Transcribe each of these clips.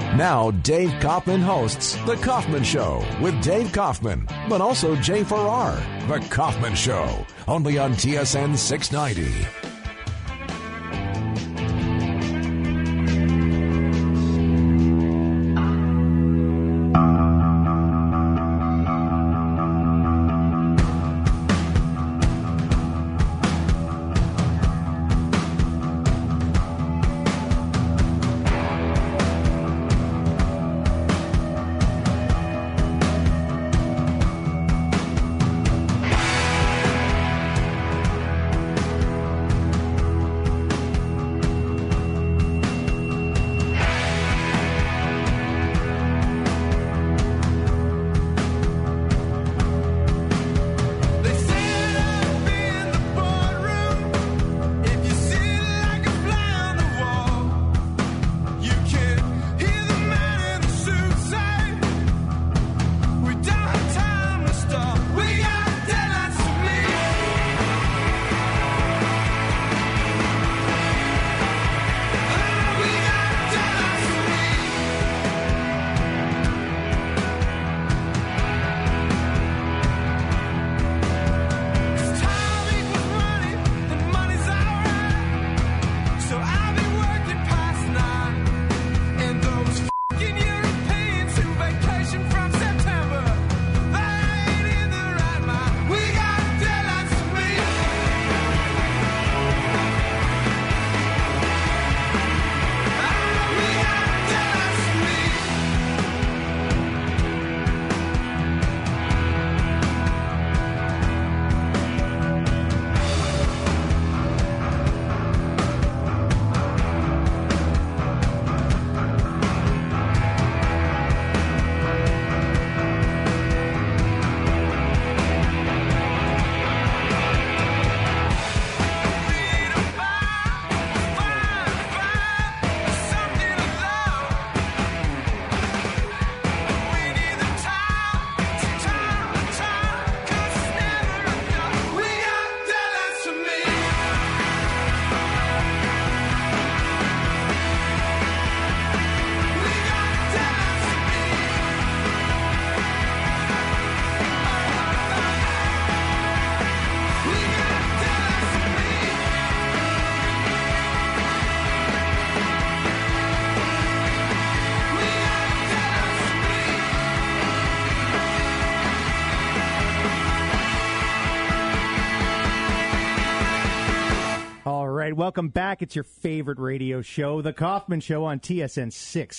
Now, Dave Kaufman hosts The Kaufman Show with Dave Kaufman, but also Jay Farrar. The Kaufman Show, only on TSN 690. Welcome back. It's your favorite radio show, The Kaufman Show on TSN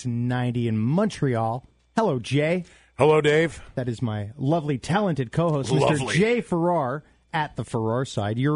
690 in Montreal. Hello, Jay. Hello, Dave. That is my lovely, talented co-host, Lovely. Mr. Jay Farrar, at the Farrar side. You're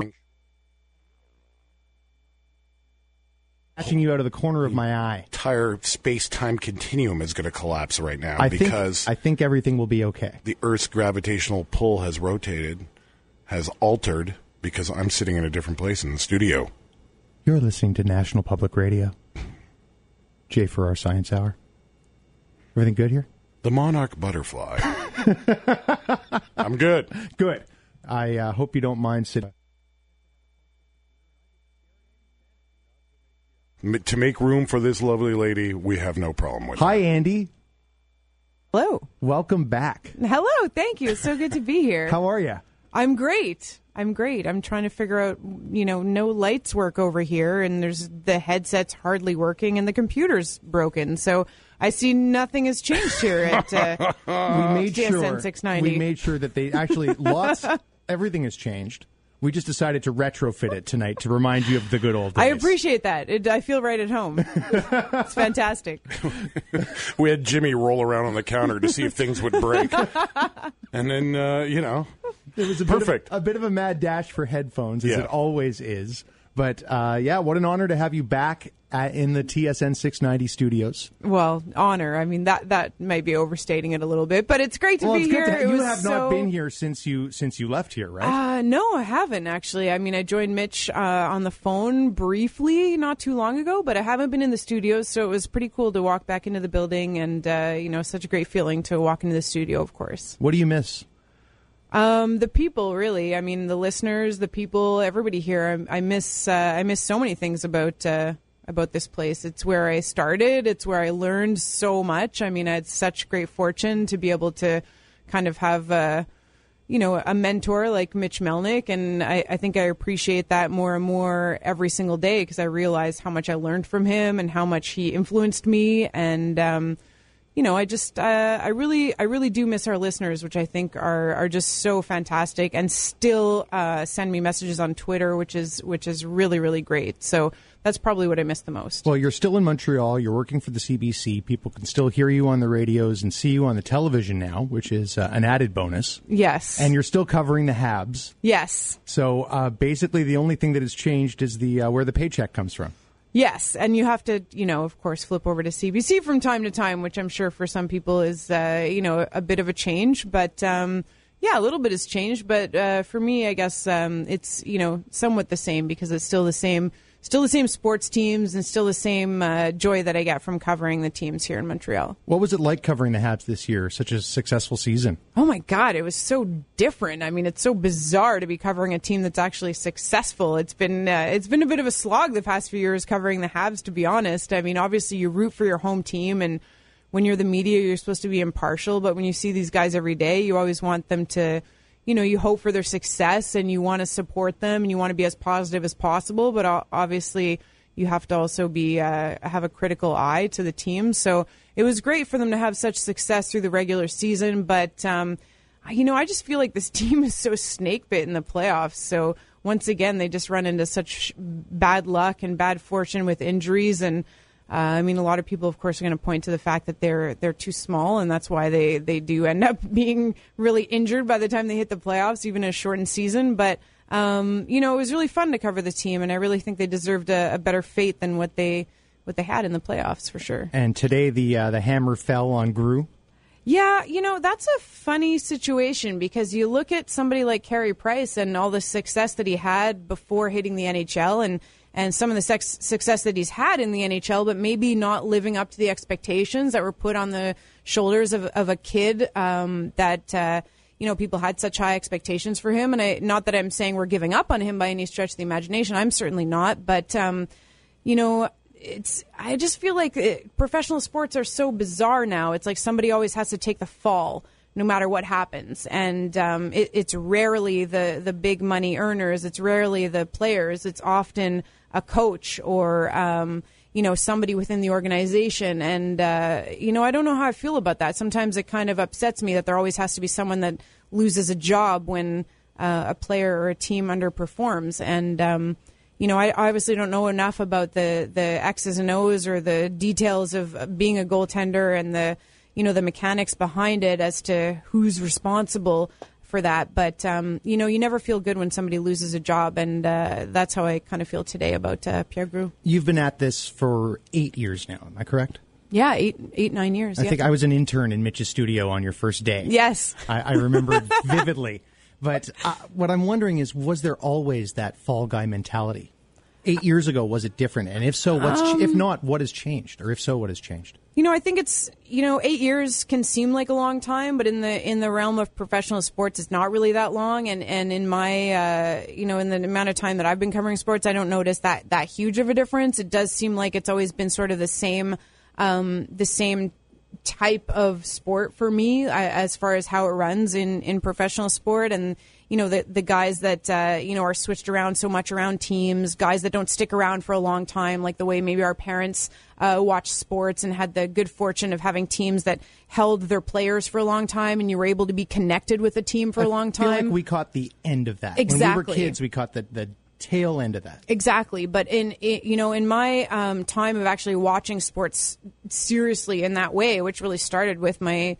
catching you out of the corner of my eye. Entire space-time continuum is going to collapse right now I think everything will be okay. The Earth's gravitational pull has altered, because I'm sitting in a different place in the studio. You're listening to National Public Radio. Jay Farrar Science Hour. Everything good here? The monarch butterfly. I'm good. Good. I hope you don't mind sitting. To make room for this lovely lady, we have no problem with Hi, it. Andy. Hello. Welcome back. Hello. Thank you. It's so good to be here. How are you? I'm great. I'm trying to figure out, no lights work over here, and the headset's hardly working, and the computer's broken. So I see nothing has changed here at TSN 690. We made sure that they actually everything has changed. We just decided to retrofit it tonight to remind you of the good old days. I appreciate that. I feel right at home. It's fantastic. We had Jimmy roll around on the counter to see if things would break. And then, it was a bit of a mad dash for headphones, as it always is. But, what an honor to have you back in the TSN 690 studios. Well, honor. I mean, that might be overstating it a little bit, but it's great to be here. You have not been here since you left here, right? No, I haven't, actually. I mean, I joined Mitch on the phone briefly not too long ago, but I haven't been in the studios, so it was pretty cool to walk back into the building, and, such a great feeling to walk into the studio, of course. What do you miss? The people, really. I mean, the listeners, the people, everybody here. I miss so many things about about this place. It's where I started. It's where I learned so much. I mean, I had such great fortune to be able to kind of have a mentor like Mitch Melnick, and I think I appreciate that more and more every single day because I realize how much I learned from him and how much he influenced me. And I really do miss our listeners, which I think are just so fantastic, and still send me messages on Twitter, which is really, really great. So that's probably what I miss the most. Well, you're still in Montreal. You're working for the CBC. People can still hear you on the radios and see you on the television now, which is an added bonus. Yes. And you're still covering the Habs. Yes. So basically the only thing that has changed is the where the paycheck comes from. Yes, and you have to, of course, flip over to CBC from time to time, which I'm sure for some people is, a bit of a change. But, a little bit has changed. But for me, I guess it's, somewhat the same because it's still the same sports teams and still the same joy that I get from covering the teams here in Montreal. What was it like covering the Habs this year? Such a successful season. Oh, my God. It was so different. I mean, it's so bizarre to be covering a team that's actually successful. It's been a bit of a slog the past few years covering the Habs, to be honest. I mean, obviously you root for your home team, and when you're the media, you're supposed to be impartial. But when you see these guys every day, you always want them to you hope for their success and you want to support them and you want to be as positive as possible. But obviously you have to also be have a critical eye to the team. So it was great for them to have such success through the regular season. But, I just feel like this team is so snake bit in the playoffs. So once again, they just run into such bad luck and bad fortune with injuries. And a lot of people, of course, are going to point to the fact that they're too small, and that's why they do end up being really injured by the time they hit the playoffs, even a shortened season. But, it was really fun to cover the team, and I really think they deserved a better fate than what they had in the playoffs, for sure. And today the hammer fell on Gru. Yeah, that's a funny situation because you look at somebody like Carey Price and all the success that he had before hitting the NHL and some of the success that he's had in the NHL, but maybe not living up to the expectations that were put on the shoulders of a kid that people had such high expectations for him. And not that I'm saying we're giving up on him by any stretch of the imagination. I'm certainly not. But, I just feel like professional sports are so bizarre now. It's like somebody always has to take the fall no matter what happens. And it's rarely the big money earners. It's rarely the players. It's often a coach or, somebody within the organization. And, I don't know how I feel about that. Sometimes it kind of upsets me that there always has to be someone that loses a job when a player or a team underperforms. And, I obviously don't know enough about the X's and O's or the details of being a goaltender and the mechanics behind it as to who's responsible for that. But, you never feel good when somebody loses a job. And that's how I kind of feel today about Pierre Gru. You've been at this for 8 years now. Am I correct? Yeah, 9 years. I think I was an intern in Mitch's studio on your first day. Yes. I remember it vividly. But what I'm wondering is, was there always that fall guy mentality? 8 years ago, was it different? And if so, if not, what has changed? Or if so, what has changed? I think it's, 8 years can seem like a long time, but in the realm of professional sports, it's not really that long. And in my, in the amount of time that I've been covering sports, I don't notice that huge of a difference. It does seem like it's always been sort of the same type of sport for me as far as how it runs in professional sport. And, the guys that, are switched around so much around teams, guys that don't stick around for a long time, like the way maybe our parents watched sports and had the good fortune of having teams that held their players for a long time and you were able to be connected with a team for a long time. I feel like we caught the end of that. Exactly. When we were kids, we caught the tail end of that. Exactly. But in my time of actually watching sports seriously in that way, which really started with my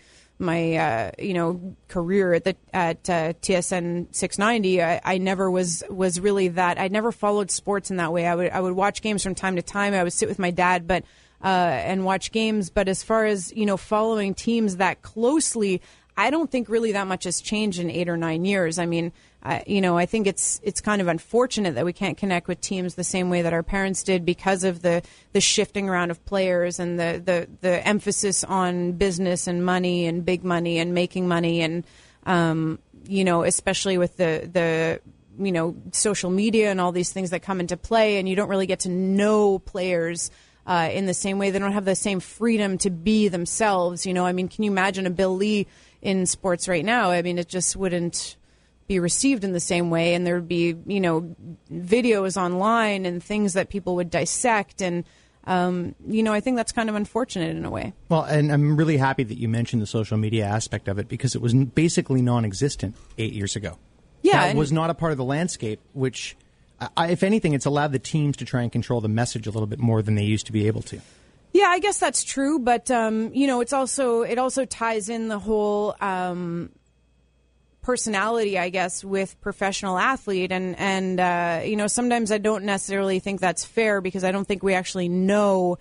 career at TSN 690, I never was really that. I never followed sports in that way. I would watch games from time to time. I would sit with my dad, and watch games. But as far as following teams that closely, I don't think really that much has changed in 8 or 9 years. I mean, I think it's kind of unfortunate that we can't connect with teams the same way that our parents did because of the shifting around of players and the emphasis on business and money and big money and making money and especially with the social media and all these things that come into play, and you don't really get to know players in the same way. They don't have the same freedom to be themselves. Can you imagine a Bill Lee in sports right now? I mean, it just wouldn't be received in the same way, and there would be, videos online and things that people would dissect, and I think that's kind of unfortunate in a way. Well, and I'm really happy that you mentioned the social media aspect of it, because it was basically non-existent 8 years ago. Yeah, that was not a part of the landscape, which, if anything, it's allowed the teams to try and control the message a little bit more than they used to be able to. Yeah, I guess that's true, but it also ties in the whole personality, I guess, with professional athlete, and sometimes I don't necessarily think that's fair, because I don't think we actually know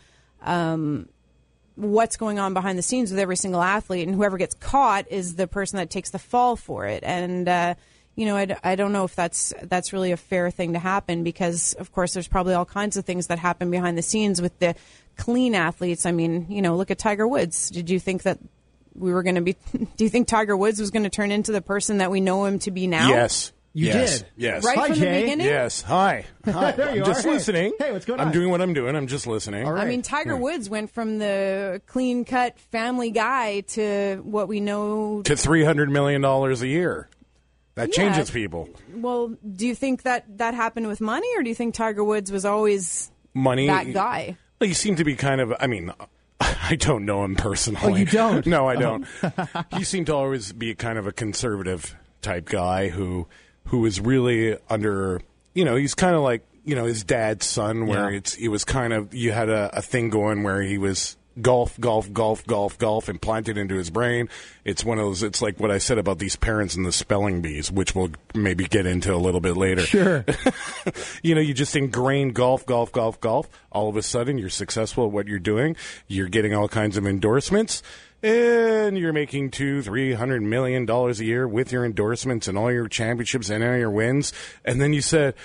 what's going on behind the scenes with every single athlete, and whoever gets caught is the person that takes the fall for it. And I don't know if that's really a fair thing to happen, because of course there's probably all kinds of things that happen behind the scenes with the clean athletes. I mean, look at Tiger Woods. Did you think that we were going to be? Do you think Tiger Woods was going to turn into the person that we know him to be now? Yes. You did? Yes. Right Hi, from Jay. the beginning? Yes. Hi. There you I'm just are. Hey. listening. Hey, what's going on? I'm doing what I'm doing. I'm just listening. All right. I mean, Tiger Woods went from the clean-cut family guy to what we know. To $300 million a year. That Yeah. changes people. Well, do you think that happened with money, or do you think Tiger Woods was always Money. that guy? Well, you seem to be kind of, I don't know him personally. Oh, you don't? No, I don't. He seemed to always be kind of a conservative type guy who is really under, he's kind of like, his dad's son, where it was kind of, you had a thing going where he was golf, implanted into his brain. It's one of those, it's like what I said about these parents and the spelling bees, which we'll maybe get into a little bit later. Sure. You just ingrain golf. All of a sudden, you're successful at what you're doing. You're getting all kinds of endorsements, and you're making $200-300 million a year with your endorsements and all your championships and all your wins. And then you said,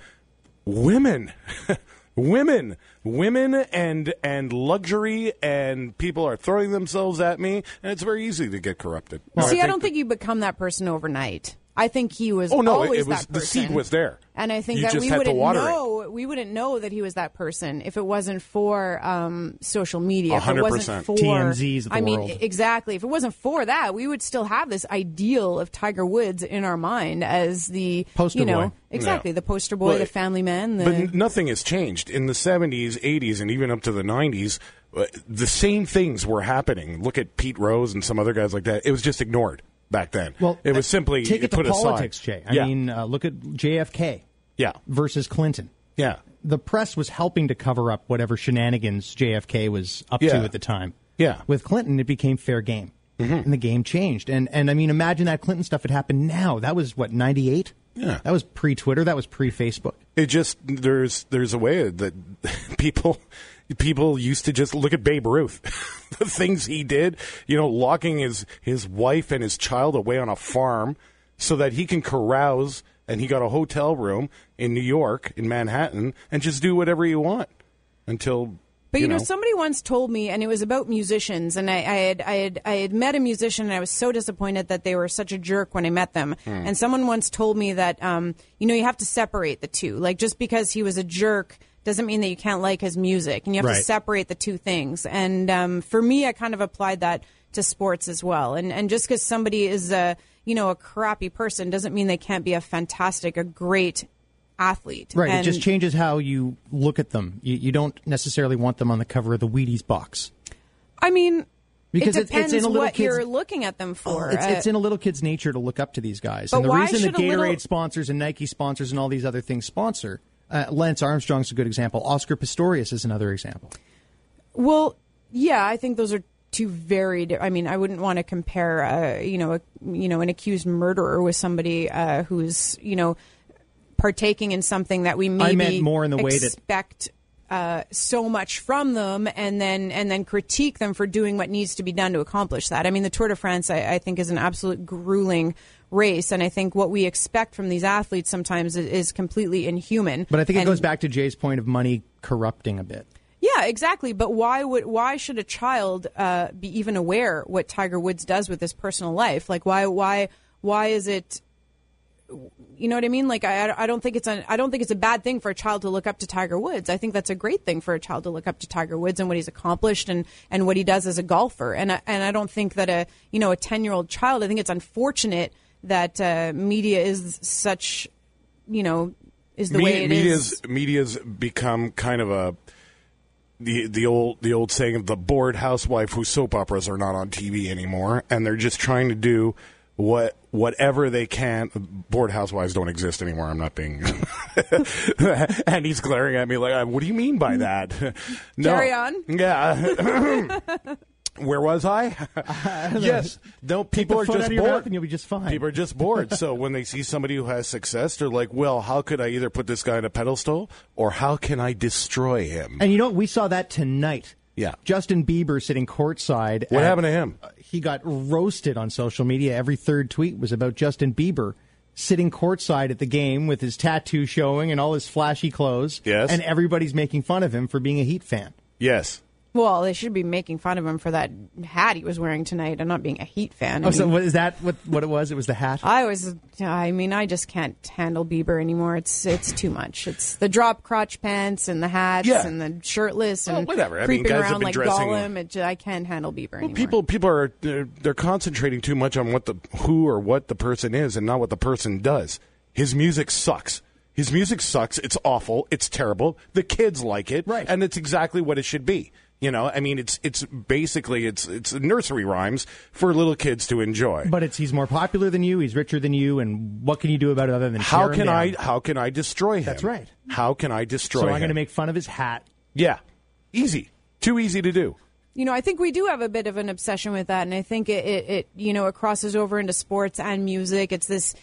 women and luxury, and people are throwing themselves at me, and it's very easy to get corrupted. See, I don't think you become that person overnight. I think he was always it was, that person. the seed was there. And I think You that just we had to wouldn't water it. know. We wouldn't know that he was that person if it wasn't for social media. If it 100%. wasn't for TMZs of the I world. mean, exactly. If it wasn't for that, we would still have this ideal of Tiger Woods in our mind as the Poster boy. Exactly, Yeah. the poster boy, Well, the family man. But nothing has changed. In the 70s, 80s, and even up to the 90s, the same things were happening. Look at Pete Rose and some other guys like that. It was just ignored back then. Well, it was simply take it to put politics, aside. Jay. I mean, look at JFK Yeah. versus Clinton. Yeah. The press was helping to cover up whatever shenanigans JFK was up to Yeah. at the time. Yeah. With Clinton, it became fair game. Mm-hmm. And the game changed. And I mean, imagine that Clinton stuff had happened now. That was, 98? Yeah. That was pre-Twitter. That was pre-Facebook. It just there's a way that people used to just look at Babe Ruth, the things he did, locking his wife and his child away on a farm so that he can carouse, and he got a hotel room in New York, in Manhattan, and just do whatever you want until. But somebody once told me, and it was about musicians, and I had met a musician, and I was so disappointed that they were such a jerk when I met them. And someone once told me that you have to separate the two. Like, just because he was a jerk doesn't mean that you can't like his music, and you have Right. to separate the two things. And for me, I kind of applied that to sports as well. And just because somebody is a crappy person doesn't mean they can't be a great athlete. Right. And it just changes how you look at them. You don't necessarily want them on the cover of the Wheaties box. I mean, Because it depends it's in a little what kid's, you're looking at them for. It's in a little kid's nature to look up to these guys. But And the why reason that should a Gatorade little- sponsors and Nike sponsors and all these other things sponsor, Lance Armstrong's a good example. Oscar Pistorius is another example. Well, yeah, I think those are two very. I mean, I wouldn't want to compare, an accused murderer with somebody who's, partaking in something that we maybe I meant more in the way that- expect so much from them, and then critique them for doing what needs to be done to accomplish that. I mean, the Tour de France, I think, is an absolute grueling race, and I think what we expect from these athletes sometimes is completely inhuman. But I think it And- goes back to Jay's point of money corrupting a bit. Yeah, exactly. But why should a child be even aware what Tiger Woods does with his personal life? Like, why is it you know what I mean? Like, I don't think it's a bad thing for a child to look up to Tiger Woods. I think that's a great thing for a child to look up to Tiger Woods and what he's accomplished and what he does as a golfer. And I don't think that a 10-year-old child, I think it's unfortunate that media is such, is the way it is. Media's become kind of the old saying of the bored housewife whose soap operas are not on TV anymore, and they're just trying to do whatever they can. Bored housewives don't exist anymore. I'm not being. And he's glaring at me like, "What do you mean by that?" No. Carry on. Yeah. Where was I? Yes. No, people are just bored. And you'll be just fine. People are just bored. So when they see somebody who has success, they're like, well, how could I either put this guy on a pedestal or how can I destroy him? And we saw that tonight. Yeah. Justin Bieber sitting courtside. What happened to him? He got roasted on social media. Every third tweet was about Justin Bieber sitting courtside at the game with his tattoo showing and all his flashy clothes. Yes. And everybody's making fun of him for being a Heat fan. Yes. Well, they should be making fun of him for that hat he was wearing tonight and not being a Heat fan. So what is that? What it was? It was the hat? I just can't handle Bieber anymore. It's too much. It's the drop crotch pants and the hats and the shirtless and whatever. creeping guys around like dressing... Gollum. I can't handle Bieber anymore. People are they're concentrating too much on who or what the person is and not what the person does. His music sucks. His music sucks. It's awful. It's terrible. The kids like it, right? And it's exactly what it should be. It's basically it's nursery rhymes for little kids to enjoy. But he's more popular than you. He's richer than you. And what can you do about it other than how can I destroy him? That's right. How can I destroy him? So I'm going to make fun of his hat. Yeah, easy. Too easy to do. I think we do have a bit of an obsession with that, and I think it crosses over into sports and music. It's this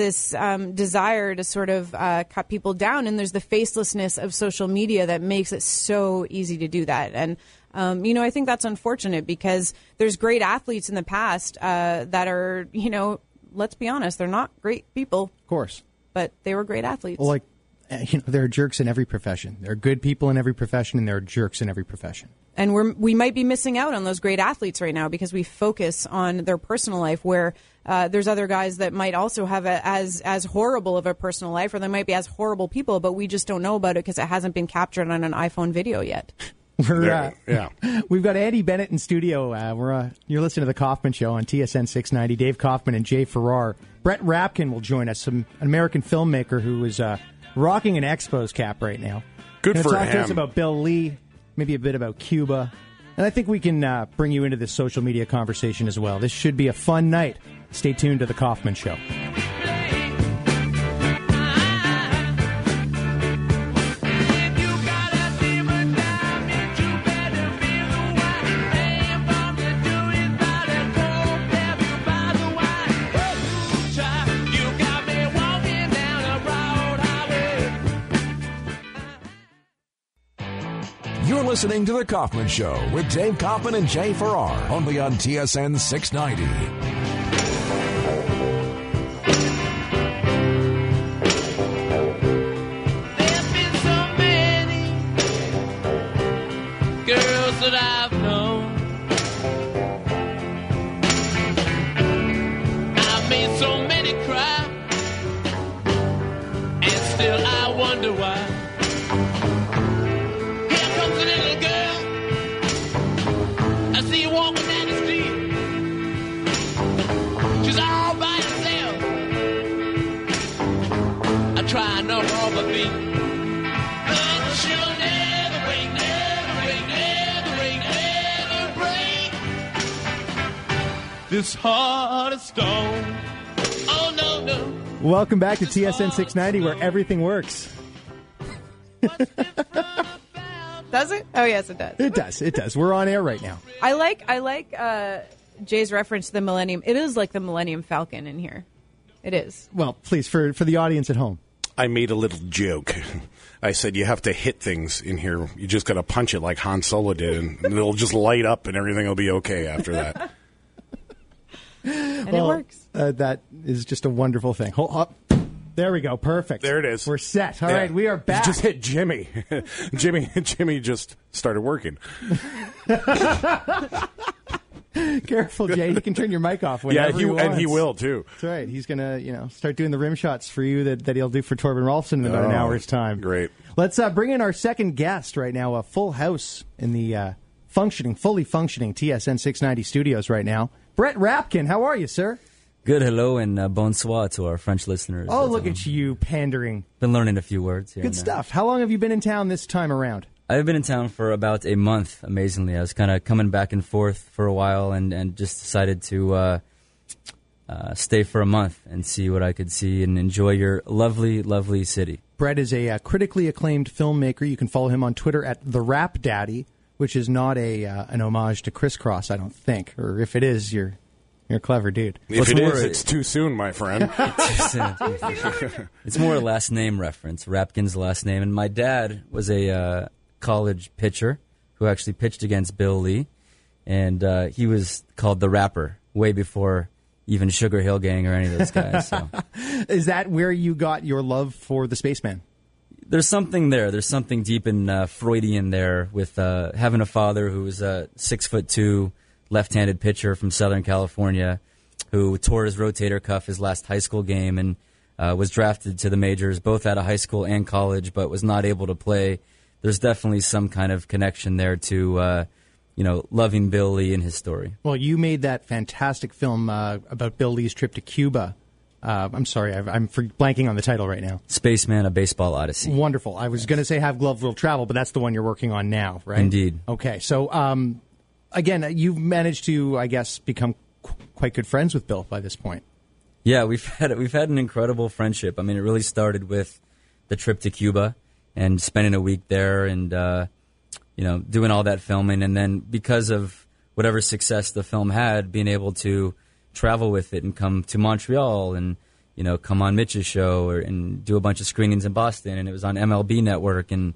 desire to sort of cut people down, and there's the facelessness of social media that makes it so easy to do that. And I think that's unfortunate because there's great athletes in the past that are, let's be honest, they're not great people, of course, but they were great athletes. Well, there are jerks in every profession. There are good people in every profession, and there are jerks in every profession. And we might be missing out on those great athletes right now because we focus on their personal life where there's other guys that might also have as horrible of a personal life, or they might be as horrible people, but we just don't know about it because it hasn't been captured on an iPhone video yet. We've got Andy Bennett in studio. You're listening to The Kaufman Show on TSN 690. Dave Kaufman and Jay Farrar. Brett Rapkin will join us, an American filmmaker who is rocking an Expos cap right now. Good for him. Talk to us about Bill Lee, maybe a bit about Cuba. And I think we can bring you into this social media conversation as well. This should be a fun night. Stay tuned to The Kaufman Show. You're listening to The Kaufman Show with Dave Kaufman and Jay Farrar, only on TSN 690. There's been so many girls that I've known. I've made so many cry, and still I wonder why. Walking down the street, she's all by herself. I try no more but me, but she'll never break, never break, never break, never break this heart of stone. Oh no, no. Welcome back to TSN 690, where everything works. Does it? Oh, yes, it does. It does. We're on air right now. I like Jay's reference to the Millennium. It is like the Millennium Falcon in here. It is. Well, please, for the audience at home. I made a little joke. I said you have to hit things in here. You just got to punch it like Han Solo did, and it'll just light up, and everything will be okay after that. And it works. That is just a wonderful thing. Hold up. There we go. Perfect. There it is. We're set. All right, we are back. You just hit Jimmy. Jimmy just started working. Careful, Jay. He can turn your mic off whenever he wants. And he will, too. That's right. He's going to, start doing the rim shots for you that he'll do for Torben Rolfson in about an hour's time. Great. Let's bring in our second guest right now, a full house in the fully functioning TSN 690 studios right now. Brett Rapkin, how are you, sir? Good hello and bonsoir to our French listeners. Oh, look at you pandering. Been learning a few words here. Good stuff. How long have you been in town this time around? I've been in town for about a month, amazingly. I was kind of coming back and forth for a while and just decided to stay for a month and see what I could see and enjoy your lovely, lovely city. Brett is a critically acclaimed filmmaker. You can follow him on Twitter at The Rap Daddy, which is not an homage to Criss Cross, I don't think. Or if it is, you're a clever dude. If it is, it's too soon, my friend. It's more a last name reference, Rapkin's last name. And my dad was a college pitcher who actually pitched against Bill Lee. And he was called the Rapper way before even Sugar Hill Gang or any of those guys. So. Is that where you got your love for the Spaceman? There's something there. There's something deep in Freudian there with having a father who was a 6'2" left-handed pitcher from Southern California who tore his rotator cuff his last high school game and was drafted to the majors both out of high school and college but was not able to play. There's definitely some kind of connection there to, loving Bill Lee and his story. Well, you made that fantastic film about Bill Lee's trip to Cuba. I'm sorry, I'm blanking on the title right now. Spaceman, A Baseball Odyssey. Wonderful. I was going to say Have Glove Will Travel, but that's the one you're working on now, right? Indeed. Okay, so again, you've managed to, I guess, become quite good friends with Bill by this point. Yeah, we've had an incredible friendship. I mean, it really started with the trip to Cuba and spending a week there and doing all that filming, and then because of whatever success the film had, being able to travel with it and come to Montreal and come on Mitch's show and do a bunch of screenings in Boston, and it was on MLB Network and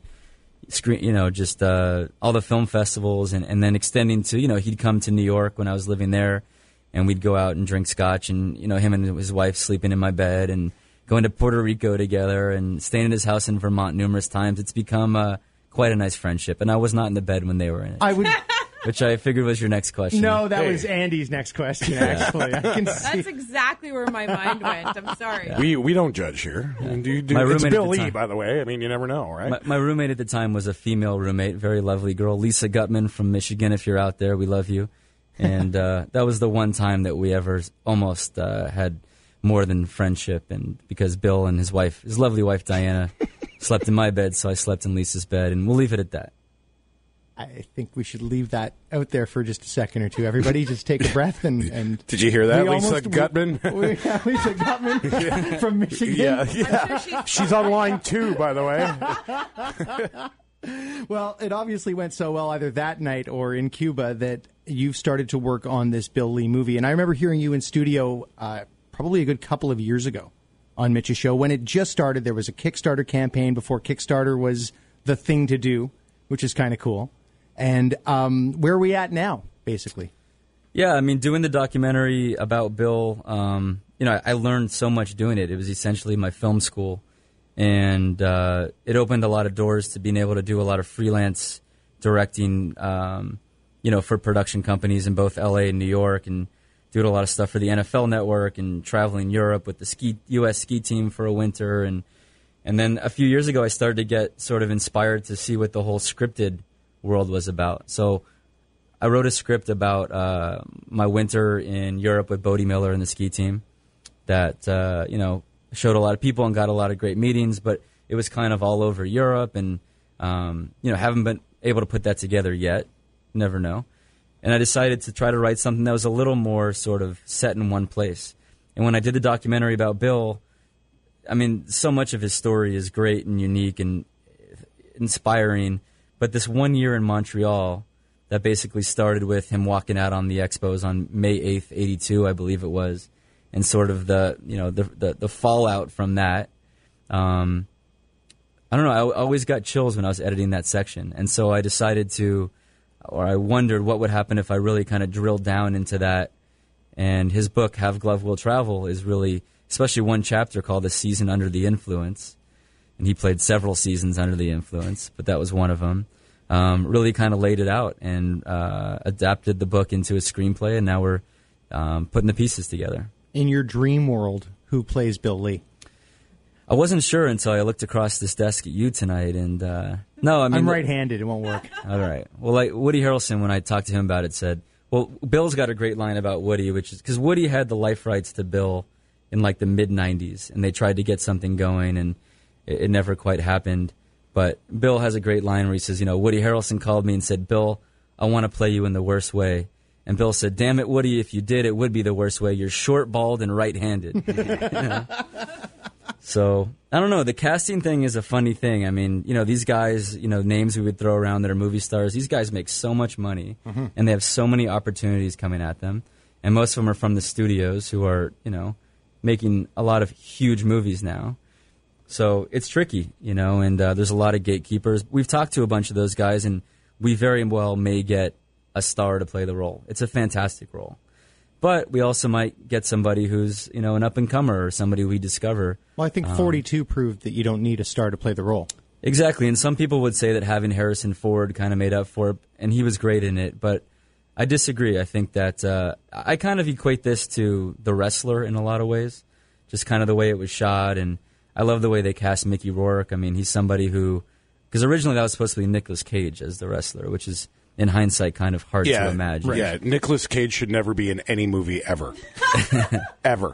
all the film festivals, and then extending to he'd come to New York when I was living there, and we'd go out and drink scotch, and him and his wife sleeping in my bed, and going to Puerto Rico together, and staying in his house in Vermont numerous times. It's become quite a nice friendship, and I was not in the bed when they were in it. Which I figured was your next question. No, that was Andy's next question, actually. I can see. That's exactly where my mind went. I'm sorry. Yeah. We don't judge here. Yeah. It's Bill Lee, by the way. I mean, you never know, right? My roommate at the time was a female roommate, very lovely girl, Lisa Gutman from Michigan. If you're out there, we love you. And that was the one time that we ever almost had more than friendship, and because Bill and his lovely wife Diana, slept in my bed, so I slept in Lisa's bed, and we'll leave it at that. I think we should leave that out there for just a second or two. Everybody just take a breath and Did you hear that, Lisa Gutman? Lisa Gutman from Michigan. Yeah. She's on line 2, by the way. Well, it obviously went so well either that night or in Cuba that you've started to work on this Bill Lee movie. And I remember hearing you in studio probably a good couple of years ago on Mitch's show. When it just started, there was a Kickstarter campaign before Kickstarter was the thing to do, which is kind of cool. And where are we at now, basically? Yeah, I mean, doing the documentary about Bill, I learned so much doing it. It was essentially my film school. And it opened a lot of doors to being able to do a lot of freelance directing, for production companies in both L.A. and New York, and doing a lot of stuff for the NFL Network and traveling Europe with the U.S. ski team for a winter. And then a few years ago, I started to get sort of inspired to see what the whole scripted world was about. So I wrote a script about my winter in Europe with Bodie Miller and the ski team that, showed a lot of people and got a lot of great meetings, but it was kind of all over Europe and, haven't been able to put that together yet. Never know. And I decided to try to write something that was a little more sort of set in one place. And when I did the documentary about Bill, I mean, so much of his story is great and unique and inspiring. But this 1 year in Montreal that basically started with him walking out on the Expos on May 8th, 82, I believe it was, and sort of the fallout from that. I don't know, I always got chills when I was editing that section. And so I decided I wondered what would happen if I really kind of drilled down into that. And his book, Have Glove Will Travel, is really, especially one chapter called The Season Under the Influence. And he played several seasons under the influence, but that was one of them. really kind of laid it out and adapted the book into a screenplay, and now we're putting the pieces together. In your dream world, who plays Bill Lee? I wasn't sure until I looked across this desk at you tonight, and no, I mean... I'm right-handed, it won't work. All right. Well, like Woody Harrelson, when I talked to him about it, said, well, Bill's got a great line about Woody, which is... Because Woody had the life rights to Bill in, like, the mid-'90s, and they tried to get something going, and it never quite happened. But Bill has a great line where he says, Woody Harrelson called me and said, Bill, I want to play you in the worst way. And Bill said, damn it, Woody, if you did, it would be the worst way. You're short, bald, and right-handed. So, I don't know. The casting thing is a funny thing. I mean, these guys, names we would throw around that are movie stars, these guys make so much money, and they have so many opportunities coming at them. And most of them are from the studios who are, making a lot of huge movies now. So it's tricky, and there's a lot of gatekeepers. We've talked to a bunch of those guys, and we very well may get a star to play the role. It's a fantastic role. But we also might get somebody who's, an up-and-comer or somebody we discover. Well, I think 42 proved that you don't need a star to play the role. Exactly, and some people would say that having Harrison Ford kind of made up for it, and he was great in it, but I disagree. I think that I kind of equate this to The Wrestler in a lot of ways, just kind of the way it was shot, and I love the way they cast Mickey Rourke. I mean, he's somebody who... Because originally that was supposed to be Nicolas Cage as The Wrestler, which is... in hindsight, kind of hard to imagine. Right. Yeah, Nicolas Cage should never be in any movie ever. Ever.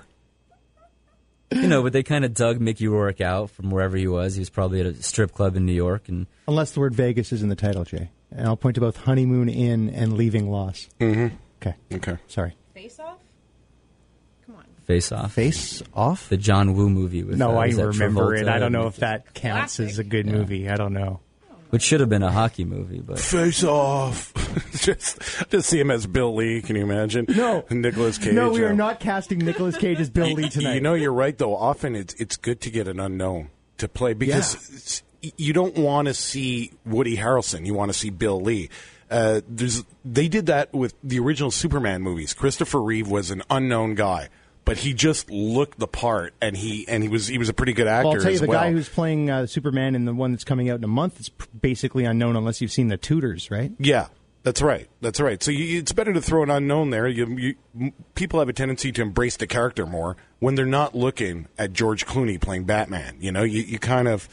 But they kind of dug Mickey Rourke out from wherever he was. He was probably at a strip club in New York. Unless the word Vegas is in the title, Jay. And I'll point to both Honeymoon Inn and Leaving Las. Mm-hmm. Okay. Sorry. Face Off? Come on. Face Off? Face Off? The John Woo movie. With, no, I was that remember it. Travolta? I don't know if that counts Classic. as a good movie. I don't know. Which should have been a hockey movie, but Face Off. just see him as Bill Lee. Can you imagine? No, Nicolas Cage. No, we are not casting Nicolas Cage as Bill Lee tonight. You're right though. Often it's good to get an unknown to play because you don't want to see Woody Harrelson. You want to see Bill Lee. They did that with the original Superman movies. Christopher Reeve was an unknown guy. But he just looked the part, and he was a pretty good actor. Well, I'll tell you, the guy who's playing Superman in the one that's coming out in a month is basically unknown unless you've seen The Tudors, right? Yeah, that's right. So it's better to throw an unknown there. People have a tendency to embrace the character more when they're not looking at George Clooney playing Batman. You kind of.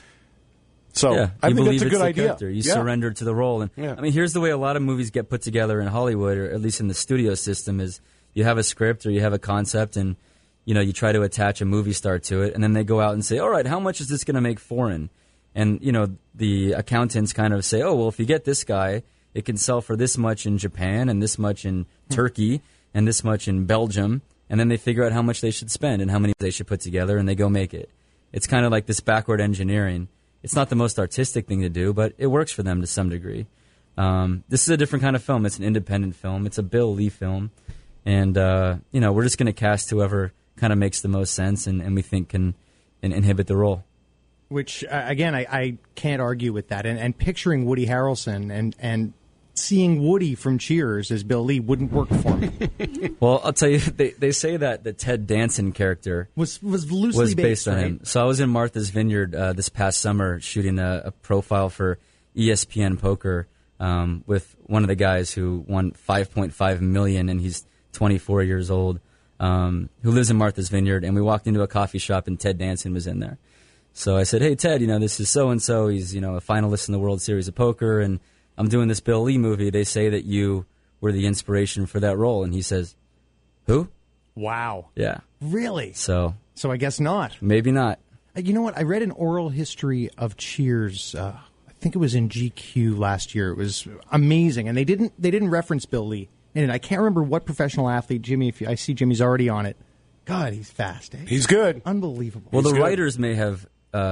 So yeah, I think that's a it's good the idea. Character. You surrender to the role, and I mean, here's the way a lot of movies get put together in Hollywood, or at least in the studio system, is. You have a script or you have a concept and, you try to attach a movie star to it. And then they go out and say, all right, how much is this going to make foreign? And, the accountants kind of say, oh, well, if you get this guy, it can sell for this much in Japan and this much in Turkey and this much in Belgium. And then they figure out how much they should spend and how many they should put together and they go make it. It's kind of like this backward engineering. It's not the most artistic thing to do, but it works for them to some degree. This is a different kind of film. It's an independent film. It's a Bill Lee film. And, we're just going to cast whoever kind of makes the most sense and we think can inhibit the role. Which, again, I can't argue with that. And picturing Woody Harrelson and seeing Woody from Cheers as Bill Lee wouldn't work for me. Well, I'll tell you, they say that the Ted Danson character was loosely based on right? him. So I was in Martha's Vineyard this past summer shooting a profile for ESPN Poker with one of the guys who won $5.5 million, and he's 24 years old, who lives in Martha's Vineyard, and we walked into a coffee shop and Ted Danson was in there. So I said, hey, Ted, this is so-and-so. He's, a finalist in the World Series of Poker, and I'm doing this Bill Lee movie. They say that you were the inspiration for that role. And he says, who? Wow. Yeah. Really? So I guess not. Maybe not. You know what? I read an oral history of Cheers. I think it was in GQ last year. It was amazing. And they didn't reference Bill Lee. And I can't remember what professional athlete, Jimmy, I see Jimmy's already on it. God, he's fast, eh? He's good. Unbelievable. Well, he's the good. writers may have,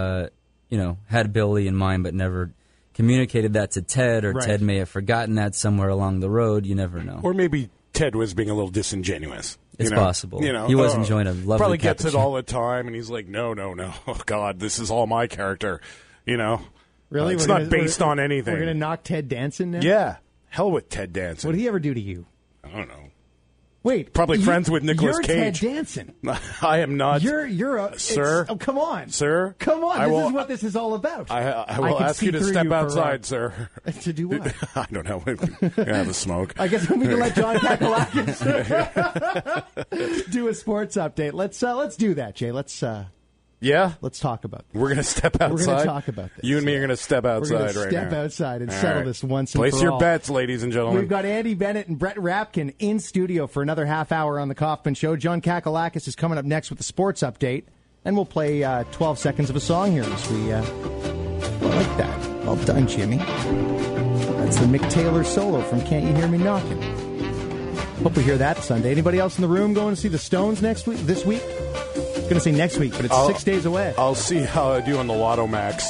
had Bill Lee in mind, but never communicated that to Ted, or Right. Ted may have forgotten that somewhere along the road. You never know. Or maybe Ted was being a little disingenuous. It's possible. He was enjoying a lovely Probably gets it cappuccino. all the time, and he's like, no. Oh, God, this is all my character. Really? It's We're not gonna- based we're- on anything. We're going to knock Ted Danson now? Yeah. Hell with Ted Danson. What did he ever do to you? I don't know. Wait, Probably friends with Nicolas Cage. You're Ted Danson. I am not. You're a Sir. Oh, come on, Sir. Come on. This is what this is all about. I will can ask see you to through step you, outside, sir. To do what? I don't know. Have a smoke. I guess we need to let John Kakalakis do a sports update. Let's do that, Jay. Let's talk about this. We're going to step outside. We're going to talk about this. You and me are going to step outside right now. Step outside and All settle right. this once and Place for your all. bets, ladies and gentlemen. We've got Andy Bennett and Brett Rapkin in studio for another half hour on the Kaufman Show. John Kakalakis is coming up next with the sports update, and we'll play 12 seconds of a song here as we like that. Well done, Jimmy. That's the Mick Taylor solo from Can't You Hear Me Knocking. Hope we hear that Sunday. Anybody else in the room going to see the Stones this week? I was going to say next week, but it's 6 days away. I'll see how I do on the Lotto Max.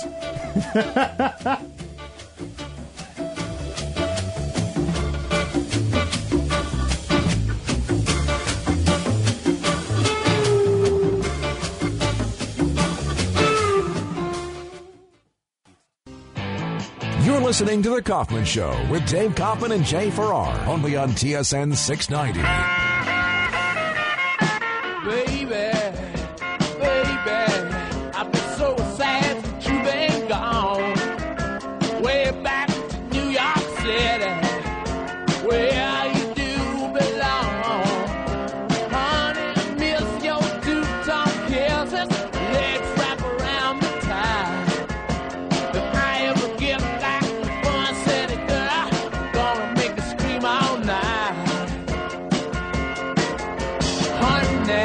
You're listening to The Kaufman Show with Dave Kaufman and Jay Farrar, only on TSN 690. Baby, I've been so sad since you've been gone. Way back to New York City, where you do belong. Honey, I miss your two-tongue kisses, legs wrap around the tie. If I ever get back to Fun City, girl, gonna make her scream all night. Honey,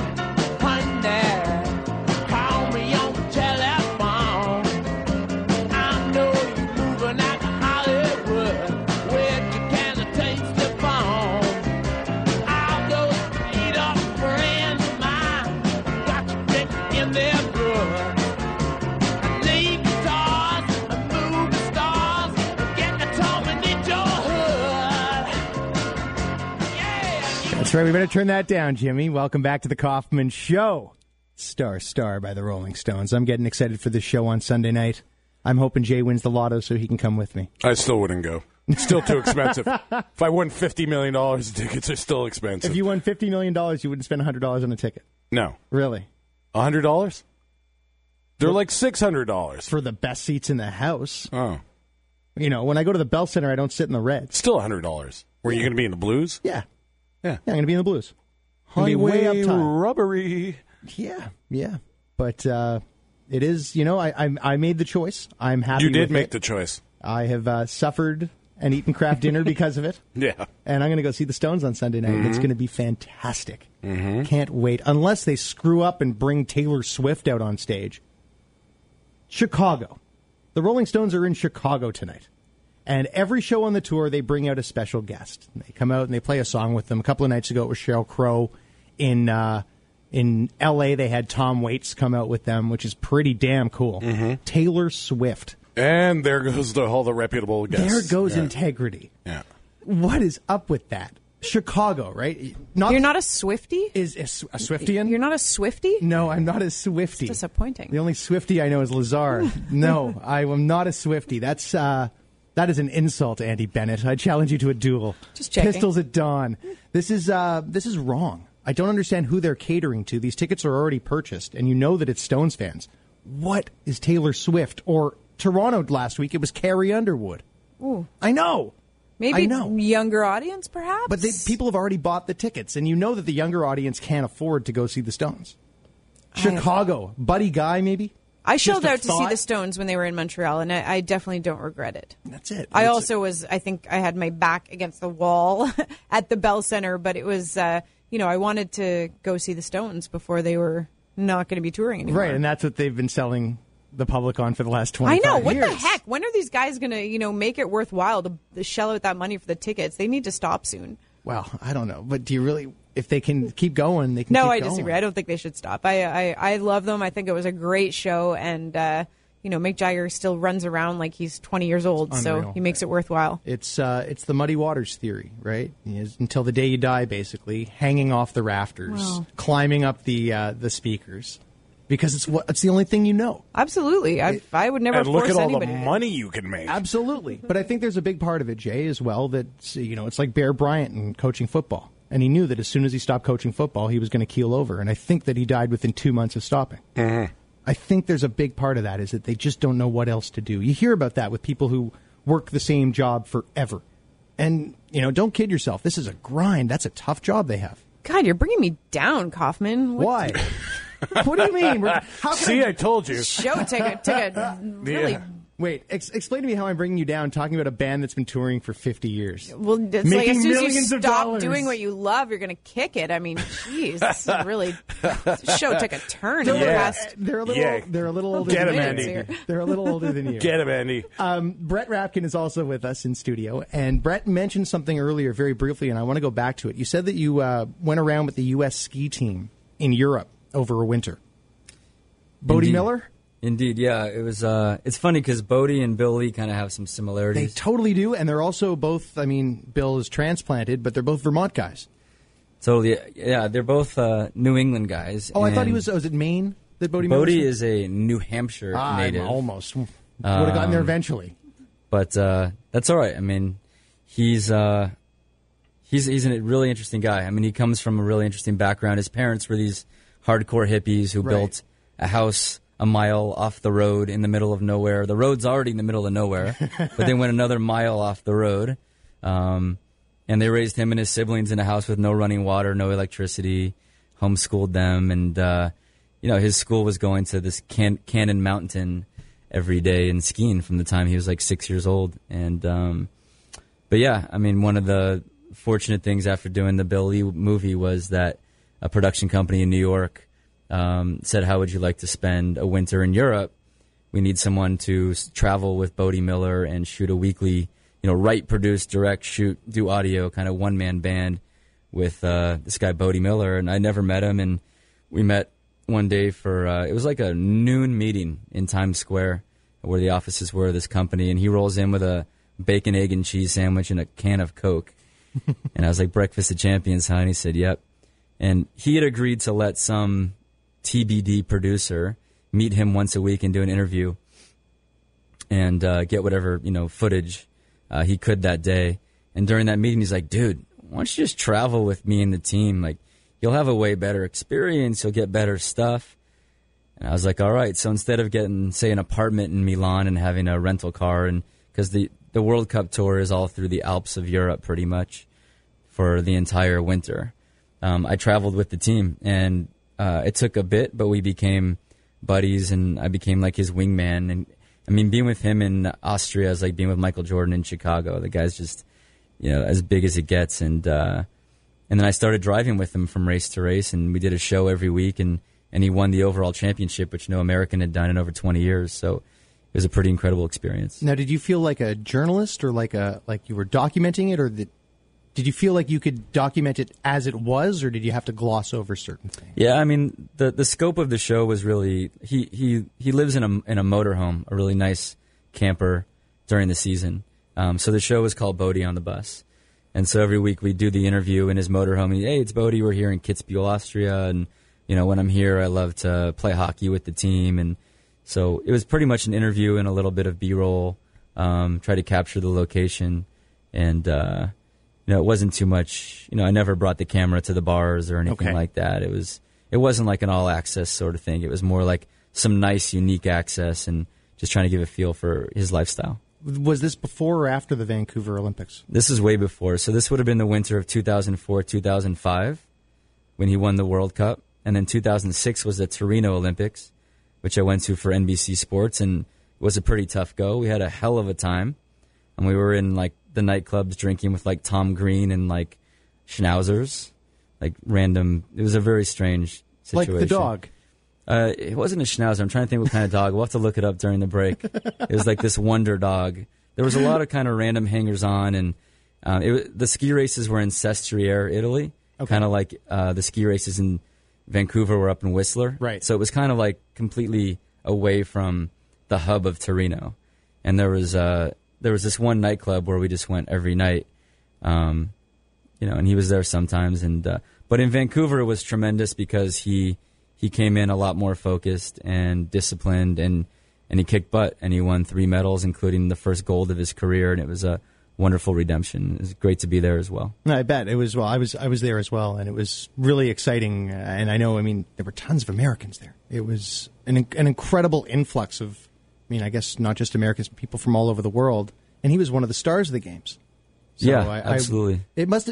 call me on the telephone. I know you're moving out to Hollywood with your can of taste the phone. All those beat-up friends of mine got you written in their blood. Lead guitars and movie stars get the Tommy in your hood. Yeah. That's right. We better turn that down, Jimmy. Welcome back to the Kaufman Show. Star by the Rolling Stones. I'm getting excited for this show on Sunday night. I'm hoping Jay wins the lotto so he can come with me. I still wouldn't go. It's still too expensive. If I won $50 million, the tickets are still expensive. If you won $50 million, you wouldn't spend $100 on a ticket. No. Really? $100? They're like $600. For the best seats in the house. Oh. You know, when I go to the Bell Center, I don't sit in the red. Still $100. Were you going to be in the blues? Yeah. Yeah. I'm going to be in the blues. I'm gonna be way up top. Rubbery. Yeah. But it is, I made the choice. I'm happy You did with make it. the choice. I have suffered and eaten craft dinner because of it. Yeah. And I'm going to go see the Stones on Sunday night. Mm-hmm. It's going to be fantastic. Mm-hmm. Can't wait. Unless they screw up and bring Taylor Swift out on stage. Chicago. The Rolling Stones are in Chicago tonight. And every show on the tour, they bring out a special guest. They come out and they play a song with them. A couple of nights ago, it was Sheryl Crow. In L.A., they had Tom Waits come out with them, which is pretty damn cool. Mm-hmm. Taylor Swift. And there goes all the reputable guests. There goes integrity. Yeah. What is up with that? Chicago, right? You're not a Swiftie? Is a Swiftian? You're not a Swiftie? No, I'm not a Swiftie. It's disappointing. The only Swiftie I know is Lazar. No, I am not a Swiftie. That is an insult, Andy Bennett. I challenge you to a duel. Just checking. Pistols at dawn. This is wrong. I don't understand who they're catering to. These tickets are already purchased, and you know that it's Stones fans. What is Taylor Swift? Or Toronto last week, it was Carrie Underwood. Ooh. I know. Maybe I know. Younger audience, perhaps? But people have already bought the tickets, and you know that the younger audience can't afford to go see the Stones. Chicago. Buddy Guy, maybe? I shelled Just a out to see thought? the Stones when they were in Montreal, and I definitely don't regret it. That's it. I think I had my back against the wall at the Bell Center, but it was, I wanted to go see the Stones before they were not going to be touring anymore. Right, and that's what they've been selling the public on for the last 25 years. I know. years. What the heck? When are these guys going to, make it worthwhile to shell out that money for the tickets? They need to stop soon. Well, I don't know. But do you really, if they can keep going, they can No, keep I going. disagree. I don't think they should stop. I love them. I think it was a great show. And, Mick Jagger still runs around like he's 20 years old. Unreal. So he makes it worthwhile. It's the Muddy Waters theory, right? Until the day you die, basically, hanging off the rafters, climbing up the speakers. Because it's the only thing you know. Absolutely. I would never And force look at all the anybody to. money you can make. Absolutely. But I think there's a big part of it, Jay, as well, that, it's like Bear Bryant and coaching football. And he knew that as soon as he stopped coaching football, he was going to keel over. And I think that he died within 2 months of stopping. Mm-hmm. I think there's a big part of that is that they just don't know what else to do. You hear about that with people who work the same job forever. And, don't kid yourself. This is a grind. That's a tough job they have. God, you're bringing me down, Kaufman. Why? What do you mean? I told you. Show take a really... Yeah. Wait, explain to me how I'm bringing you down talking about a band that's been touring for 50 years. Well, it's Making like as soon as millions you of stop dollars. doing what you love, you're going to kick it. I mean, jeez, this is really the show took a turn in the past. They're a little older Get than him, you. Andy. They're a little older than you. Get him, Andy. Brett Rapkin is also with us in studio, and Brett mentioned something earlier very briefly, and I want to go back to it. You said that you went around with the U.S. ski team in Europe over a winter. Bodie Miller? Indeed, yeah. It was. It's funny because Bodie and Bill Lee kind of have some similarities. They totally do, and they're also both, Bill is transplanted, but they're both Vermont guys. Totally, yeah. They're both New England guys. Oh, I thought he was it Maine that Bodie Miller? Bodie is a New Hampshire native. Almost. Would have gotten there eventually. But that's all right. I mean, he's a really interesting guy. I mean, he comes from a really interesting background. His parents were these hardcore hippies who built a house a mile off the road in the middle of nowhere. The road's already in the middle of nowhere, but they went another mile off the road. And they raised him and his siblings in a house with no running water, no electricity, homeschooled them. And, his school was going to this Cannon Mountain every day and skiing from the time he was like 6 years old. And, but yeah, I mean, one of the fortunate things after doing the Bill Lee movie was that a production company in New York said, how would you like to spend a winter in Europe? We need someone to travel with Bodie Miller and shoot a weekly, write, produce, direct, shoot, do audio, kind of one-man band with this guy Bodie Miller. And I never met him, and we met one day for, it was like a noon meeting in Times Square where the offices were of this company, and he rolls in with a bacon, egg, and cheese sandwich and a can of Coke. And I was like, breakfast of champions, huh? And he said, yep. And he had agreed to let some TBD producer meet him once a week and do an interview and get whatever footage he could that day. And during that meeting, he's like, dude, why don't you just travel with me and the team? Like, you'll have a way better experience. You'll get better stuff. And I was like, all right. So instead of getting, say, an apartment in Milan and having a rental car, and because the World Cup tour is all through the Alps of Europe pretty much for the entire winter, I traveled with the team. And it took a bit, but we became buddies, and I became like his wingman. And I mean, being with him in Austria is like being with Michael Jordan in Chicago. The guy's just, as big as it gets. And then I started driving with him from race to race, and we did a show every week, and he won the overall championship, which no American had done in over 20 years. So it was a pretty incredible experience. Now, did you feel like a journalist, or like you were documenting it, or did you feel like you could document it as it was, or did you have to gloss over certain things? Yeah, I mean, the scope of the show was really, he lives in a motorhome, a really nice camper during the season. So the show was called Bodie on the Bus. And so every week we do the interview in his motorhome. And, hey, it's Bodie. We're here in Kitzbühel, Austria. And, when I'm here, I love to play hockey with the team. And so it was pretty much an interview and a little bit of B-roll, try to capture the location. And, it wasn't too much. I never brought the camera to the bars or anything like that. It wasn't like an all-access sort of thing. It was more like some nice, unique access and just trying to give a feel for his lifestyle. Was this before or after the Vancouver Olympics? This is way before. So this would have been the winter of 2004, 2005 when he won the World Cup. And then 2006 was the Torino Olympics, which I went to for NBC Sports, and it was a pretty tough go. We had a hell of a time, and we were in like the nightclubs drinking with like Tom Green and like schnauzers, like random. It was a very strange situation. Like the dog. It wasn't a schnauzer. I'm trying to think what kind of dog. We'll have to look it up during the break. It was like this wonder dog. There was a lot of kind of random hangers-on, and the ski races were in Sestriere, Italy, kind of like the ski races in Vancouver were up in Whistler. Right. So it was kind of like completely away from the hub of Torino. And there was this one nightclub where we just went every night, and he was there sometimes. But in Vancouver it was tremendous because he came in a lot more focused and disciplined, and he kicked butt, and he won 3 medals, including the first gold of his career. And it was a wonderful redemption. It was great to be there as well. I bet it was. Well, I was there as well, and it was really exciting. And I know, I mean, there were tons of Americans there. It was an incredible influx of, I mean, I guess not just Americans, but people from all over the world. And he was one of the stars of the games. So absolutely.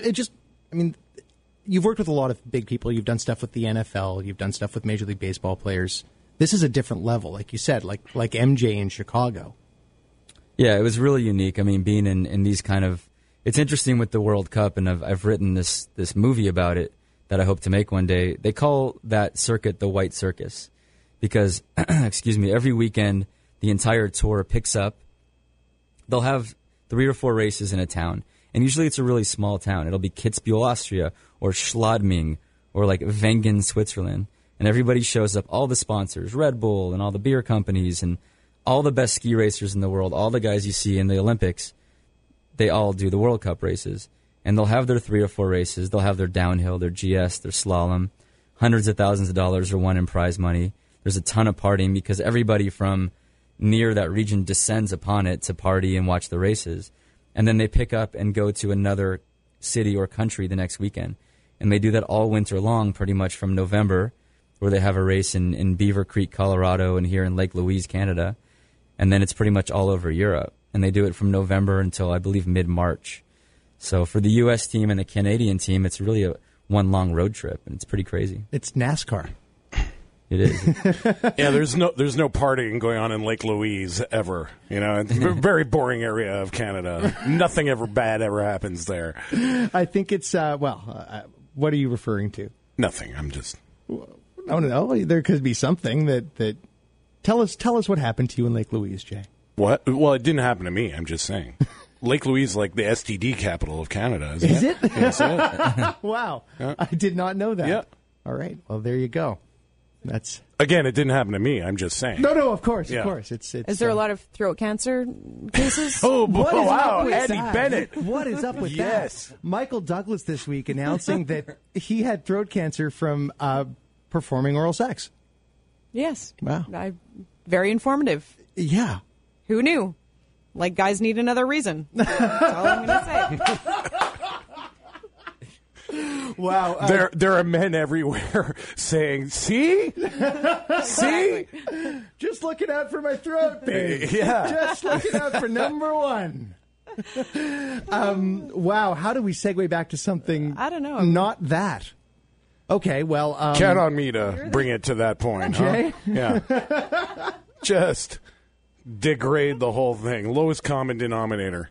I mean, you've worked with a lot of big people. You've done stuff with the NFL. You've done stuff with Major League Baseball players. This is a different level, like you said, like MJ in Chicago. Yeah, it was really unique. I mean, being in these kind of... It's interesting with the World Cup, and I've written this movie about it that I hope to make one day. They call that circuit the White Circus because, excuse me, every weekend the entire tour picks up. They'll have 3 or 4 races in a town, and usually it's a really small town. It'll be Kitzbühel, Austria, or Schladming, or like Wengen, Switzerland. And everybody shows up, all the sponsors, Red Bull and all the beer companies and all the best ski racers in the world, all the guys you see in the Olympics, they all do the World Cup races. And they'll have their 3 or 4 races. They'll have their downhill, their GS, their slalom. Hundreds of thousands of dollars are won in prize money. There's a ton of partying because everybody from near that region descends upon it to party and watch the races. And then they pick up and go to another city or country the next weekend. And they do that all winter long, pretty much from November, where they have a race in Beaver Creek, Colorado, and here in Lake Louise, Canada. And then it's pretty much all over Europe. And they do it from November until, I believe, mid-March. So for the U.S. team and the Canadian team, it's really a one long road trip, and it's pretty crazy. It's NASCAR. It is. Yeah, there's no partying going on in Lake Louise ever. You know, it's a very boring area of Canada. Nothing ever bad ever happens there. I think it's, what are you referring to? Nothing. I'm just... I don't know. There could be something that tell us what happened to you in Lake Louise, Jay. What? Well, it didn't happen to me. I'm just saying. Lake Louise is like the STD capital of Canada, isn't Is it? Yes, it is. Wow. Yeah. I did not know that. Yeah. All right. Well, there you go. That's Again, it didn't happen to me. I'm just saying. No, of course, Yeah. of course. It's Is there a lot of throat cancer cases? Oh, What is wow. up with Eddie that? Bennett. What is up with Yes. that? Michael Douglas this week announcing that he had throat cancer from performing oral sex. Yes. Wow. Very informative. Yeah. Who knew? Like, guys need another reason. That's all I'm going to say. Wow. There are men everywhere saying, see? See? Just looking out for my throat, babe. Yeah. Just looking out for number one. Wow. How do we segue back to something? I don't know. Not that. Okay. Well, Count on me to bring it to that point. Jay? Huh? Yeah. Just degrade the whole thing. Lowest common denominator.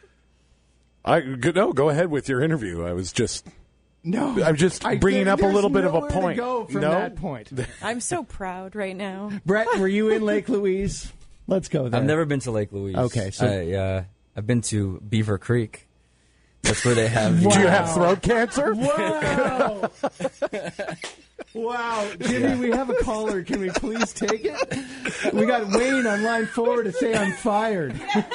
Go ahead with your interview. I'm just bringing up a little bit of a point. Go from that point. I'm so proud right now. Brett, were you in Lake Louise? Let's go there. I've never been to Lake Louise. Okay, so I've been to Beaver Creek. That's where they have. Wow. Do you have throat cancer? Wow. Wow. Jimmy, we have a caller. Can we please take it? We got Wayne on line 4 to say I'm fired.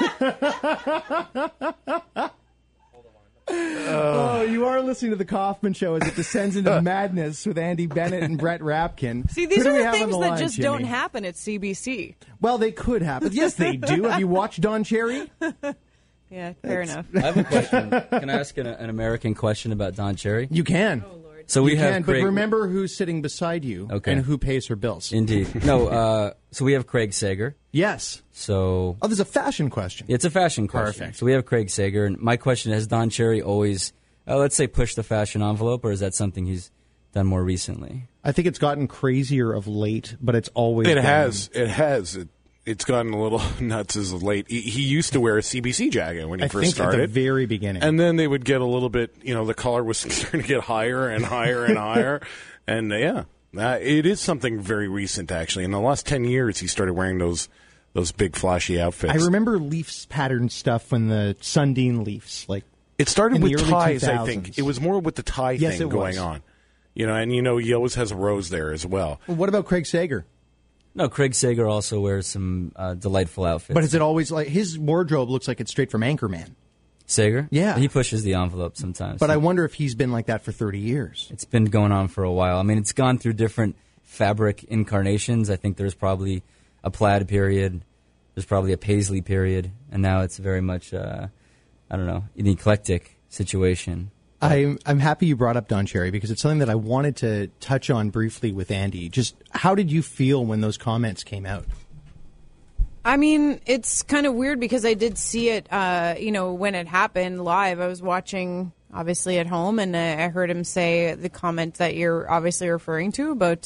Oh, you are listening to The Kaufman Show as it descends into madness with Andy Bennett and Brett Rapkin. See, these Who do are we the have on things the that line, just Jimmy? don't happen at CBC. Well, they could happen. Yes, they do. Have you watched Don Cherry? Yeah, fair enough. I have a question. Can I ask an American question about Don Cherry? You can. So we You have can, Craig. but remember who's sitting beside you Okay. and who pays her bills. Indeed. No. So we have Craig Sager. Yes. So Oh, there's a fashion question. it's a fashion question. Perfect. So we have Craig Sager, and my question: has Don Cherry always, let's say, pushed the fashion envelope, or is that something he's done more recently? I think it's gotten crazier of late, but it's always It been- has. It has. It's gotten a little nuts as of late. He used to wear a CBC jacket when he I first think started. at the very beginning. And then they would get a little bit, the collar was starting to get higher and higher and higher. And it is something very recent, actually. In the last 10 years, he started wearing those big flashy outfits. I remember Leafs pattern stuff when the Sundin Leafs, like It started in the with early ties, I 2000s. think. It was more with the tie Yes, thing it going was. on. And he always has a rose there as well. what about Craig Sager? No, Craig Sager also wears some delightful outfits. But is it always like his wardrobe looks like it's straight from Anchorman? Sager? Yeah. He pushes the envelope sometimes. But I wonder if he's been like that for 30 years. It's been going on for a while. I mean, it's gone through different fabric incarnations. I think there's probably a plaid period. There's probably a paisley period. And now it's very much I don't know, an eclectic situation. I'm happy you brought up Don Cherry because it's something that I wanted to touch on briefly with Andy. Just how did you feel when those comments came out? I mean, it's kind of weird because I did see it, when it happened live. I was watching, obviously, at home, and I heard him say the comment that you're obviously referring to about,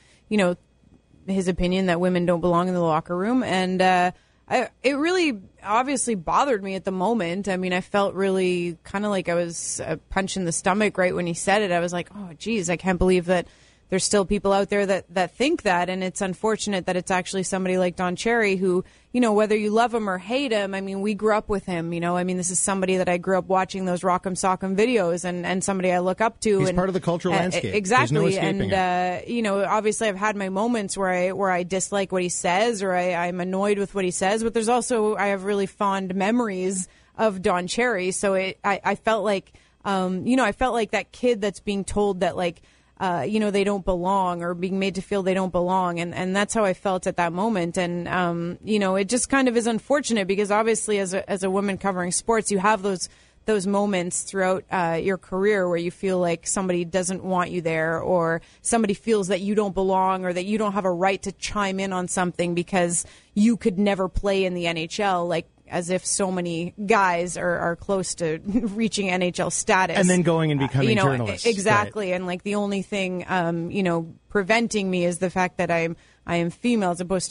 his opinion that women don't belong in the locker room. And it really obviously bothered me at the moment. I mean, I felt really kind of like I was punched in the stomach right when he said it. I was like, oh, geez, I can't believe that there's still people out there that think that. And it's unfortunate that it's actually somebody like Don Cherry who, whether you love him or hate him, I mean, we grew up with him, this is somebody that I grew up watching those Rock'em Sock'em videos and somebody I look up to. He's and part of the cultural landscape. Exactly. There's no escaping it. Obviously I've had my moments where I dislike what he says or I'm annoyed with what he says, but there's also, I have really fond memories of Don Cherry. So I felt like, I felt like that kid that's being told that they don't belong or being made to feel they don't belong. And that's how I felt at that moment. And, it just kind of is unfortunate because obviously as a woman covering sports, you have those moments throughout your career where you feel like somebody doesn't want you there or somebody feels that you don't belong or that you don't have a right to chime in on something because you could never play in the NHL, as if so many guys are close to reaching NHL status. And then going and becoming journalists. Exactly. Right. And the only thing, preventing me is the fact that I am female as opposed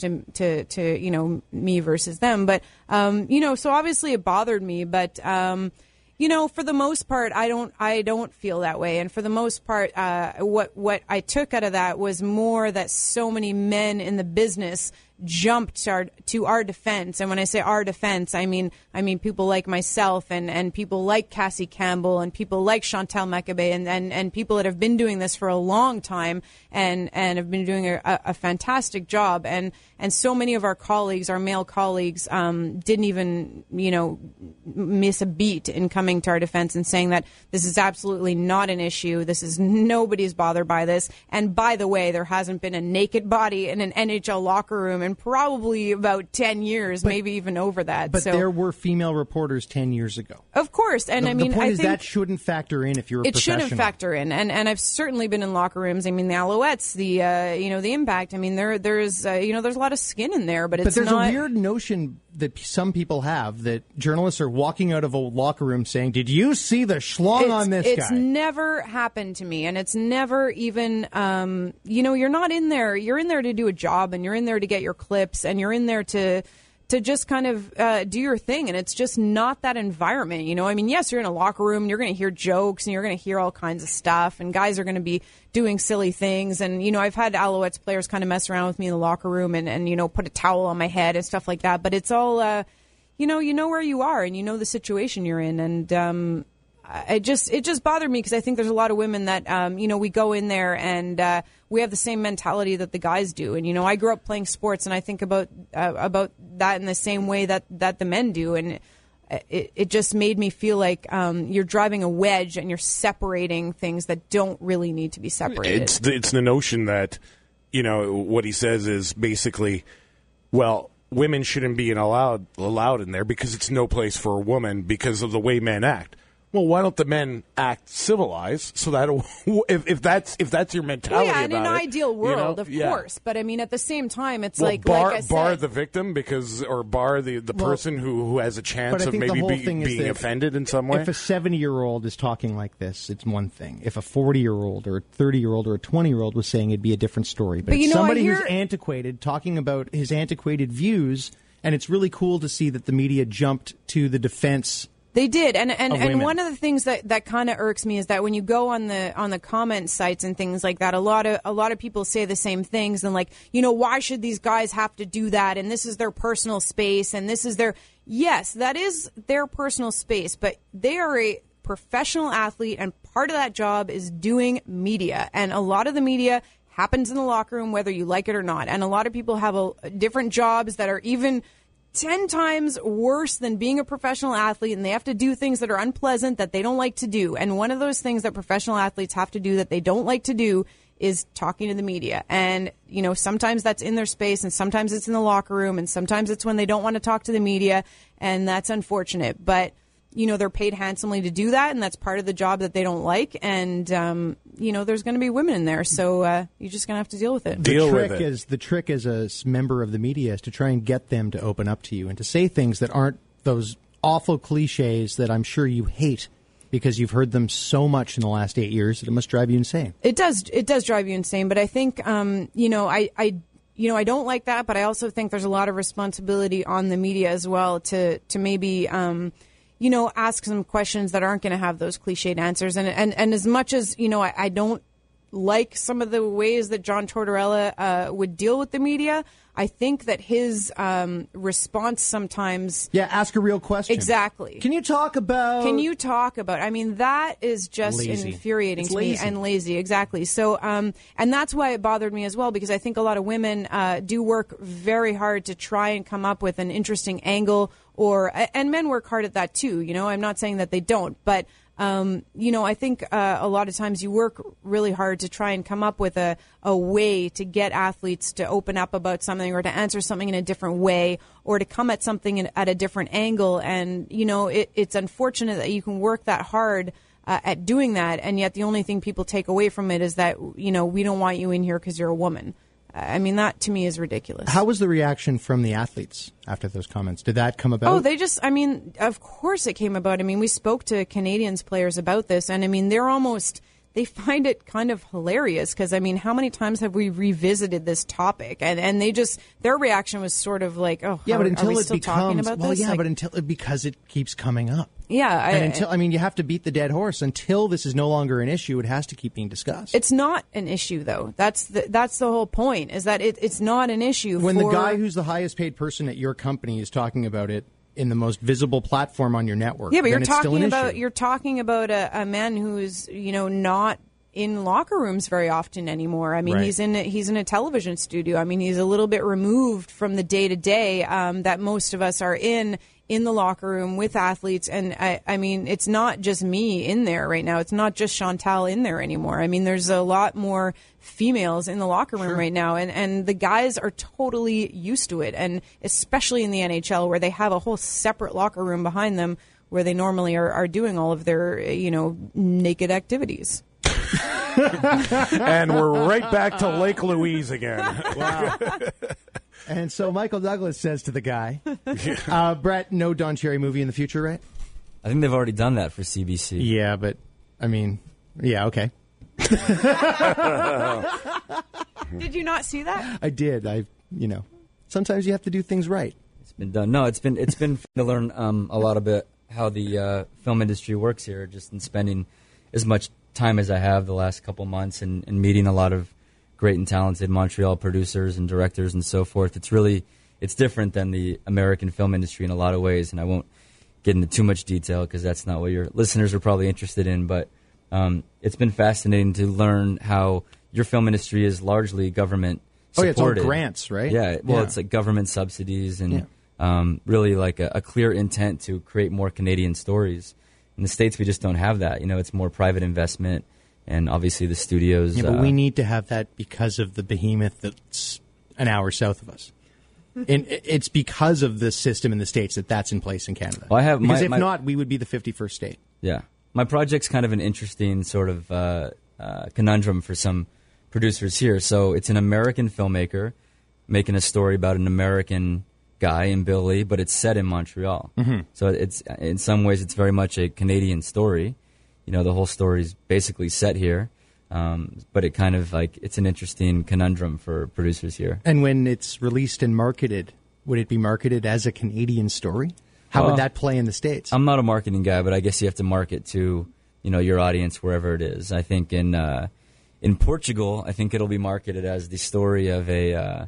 to me versus them. But, so obviously it bothered me, but, for the most part, I don't feel that way. And for the most part, what I took out of that was more that so many men in the business jumped to our defense. And when I say our defense, I mean people like myself and people like Cassie Campbell and people like Chantal Machabée and people that have been doing this for a long time and have been doing a fantastic job. And so many of our colleagues, our male colleagues, didn't even, miss a beat in coming to our defense and saying that this is absolutely not an issue. Nobody's bothered by this. And by the way, there hasn't been a naked body in an NHL locker room in probably about 10 years, maybe even over that. But there were female reporters 10 years ago. Of course. And the point is that shouldn't factor in if you're a professional. It shouldn't factor in. And I've certainly been in locker rooms. I mean, the Alouettes, the Impact. I mean, there's a lot of skin in there, but it's not. But there's a weird notion that some people have that journalists are walking out of a locker room saying, "Did you see the schlong on this guy?" It's never happened to me, and it's never even. You're not in there. You're in there to do a job, and you're in there to get your clips, and you're in there to just kind of do your thing, and it's just not that environment. Yes, you're in a locker room, and you're going to hear jokes, and you're going to hear all kinds of stuff, and guys are going to be doing silly things. And, I've had Alouettes players kind of mess around with me in the locker room and put a towel on my head and stuff like that. But it's all, you know where you are and you know the situation you're in. And it just bothered me because I think there's a lot of women that, we go in there and we have the same mentality that the guys do. And, I grew up playing sports and I think about that in the same way that the men do. And it just made me feel like you're driving a wedge and you're separating things that don't really need to be separated. It's the notion that, what he says is basically, well, women shouldn't be allowed in there because it's no place for a woman because of the way men act. Well, why don't the men act civilized so that if that's your mentality in an ideal world, of course. But I mean, at the same time, it's bar said, the victim or bar the person who has a chance of maybe being offended in some way. If a 70-year-old is talking like this, it's one thing. If a 40-year-old or a 30-year-old or a 20-year-old was saying, it'd be a different story. But it's somebody who's antiquated talking about his antiquated views, and it's really cool to see that the media jumped to the defense. They did, and one of the things that kind of irks me is that when you go on the comment sites and things like that, a lot of people say the same things and why should these guys have to do that? And this is their personal space, and this is yes, that is their personal space, but they are a professional athlete, and part of that job is doing media, and a lot of the media happens in the locker room, whether you like it or not, and a lot of people have different jobs that are even 10 times worse than being a professional athlete, and they have to do things that are unpleasant that they don't like to do. And one of those things that professional athletes have to do that they don't like to do is talking to the media. And, sometimes that's in their space, and sometimes it's in the locker room, and sometimes it's when they don't want to talk to the media, and that's unfortunate. But, they're paid handsomely to do that, and that's part of the job that they don't like. And, there's going to be women in there. So you're just going to have to deal with it. The trick as a member of the media is to try and get them to open up to you and to say things that aren't those awful cliches that I'm sure you hate because you've heard them so much in the last 8 years that it must drive you insane. It does drive you insane. But I think, I don't like that, but I also think there's a lot of responsibility on the media as well to maybe, ask some questions that aren't going to have those cliched answers. And as much as, I don't like some of the ways that John Tortorella would deal with the media, I think that his response sometimes... Yeah, ask a real question. Exactly. Can you talk about... I mean, that is just infuriating to me and lazy. Exactly. So, and that's why it bothered me as well, because I think a lot of women do work very hard to try and come up with an interesting angle, and men work hard at that too. I'm not saying that they don't, but... I think a lot of times you work really hard to try and come up with a way to get athletes to open up about something or to answer something in a different way or to come at something at a different angle. And, it's unfortunate that you can work that hard at doing that, and yet the only thing people take away from it is that, we don't want you in here because you're a woman. I mean, that to me is ridiculous. How was the reaction from the athletes after those comments? Did that come about? Oh, of course it came about. I mean, we spoke to Canadians players about this, and I mean, they find it kind of hilarious because, I mean, how many times have we revisited this topic? And their reaction was sort of like, oh, yeah, but until are we it still talking about this? Yeah, but because it keeps coming up. Yeah. You have to beat the dead horse. Until this is no longer an issue, it has to keep being discussed. It's not an issue, though. That's the whole point, is that it's not an issue. When the guy who's the highest paid person at your company is talking about it in the most visible platform on your network, yeah, but you're you're talking about a man who's not in locker rooms very often anymore. I mean, right. he's in a television studio. I mean, he's a little bit removed from the day to day that most of us are in the locker room with athletes. And I mean, it's not just me in there right now. It's not just Chantal in there anymore. I mean, there's a lot more females in the locker room right now, and the guys are totally used to it, and especially in the NHL where they have a whole separate locker room behind them where they normally are doing all of their naked activities. And we're right back to Lake Louise again. Wow. And so Michael Douglas says to the guy, Brett, no Don Cherry movie in the future, right? I think they've already done that for CBC. Yeah, but, I mean, yeah, okay. Did you not see that? I did. Sometimes you have to do things right. It's been done. No, it's been fun to learn a lot about how the film industry works here, just in spending as much time as I have the last couple months and meeting a lot of great and talented Montreal producers and directors and so forth. It's different than the American film industry in a lot of ways, and I won't get into too much detail because that's not what your listeners are probably interested in, but it's been fascinating to learn how your film industry is largely government supported. Oh, yeah, it's all grants, right? Yeah, it's like government subsidies and really like a clear intent to create more Canadian stories. In the States, we just don't have that. It's more private investment, and obviously the studios. Yeah, but we need to have that because of the behemoth that's an hour south of us. And it's because of the system in the States that's in place in Canada. Well, if not, we would be the 51st state. Yeah. My project's kind of an interesting sort of conundrum for some producers here. So it's an American filmmaker making a story about an American guy in Billy, but it's set in Montreal. Mm-hmm. So it's in some ways it's very much a Canadian story. The whole story's basically set here, but it kind of it's an interesting conundrum for producers here. And when it's released and marketed, would it be marketed as a Canadian story? How would that play in the States? I'm not a marketing guy, but I guess you have to market to your audience wherever it is. I think in Portugal, I think it'll be marketed as the story of a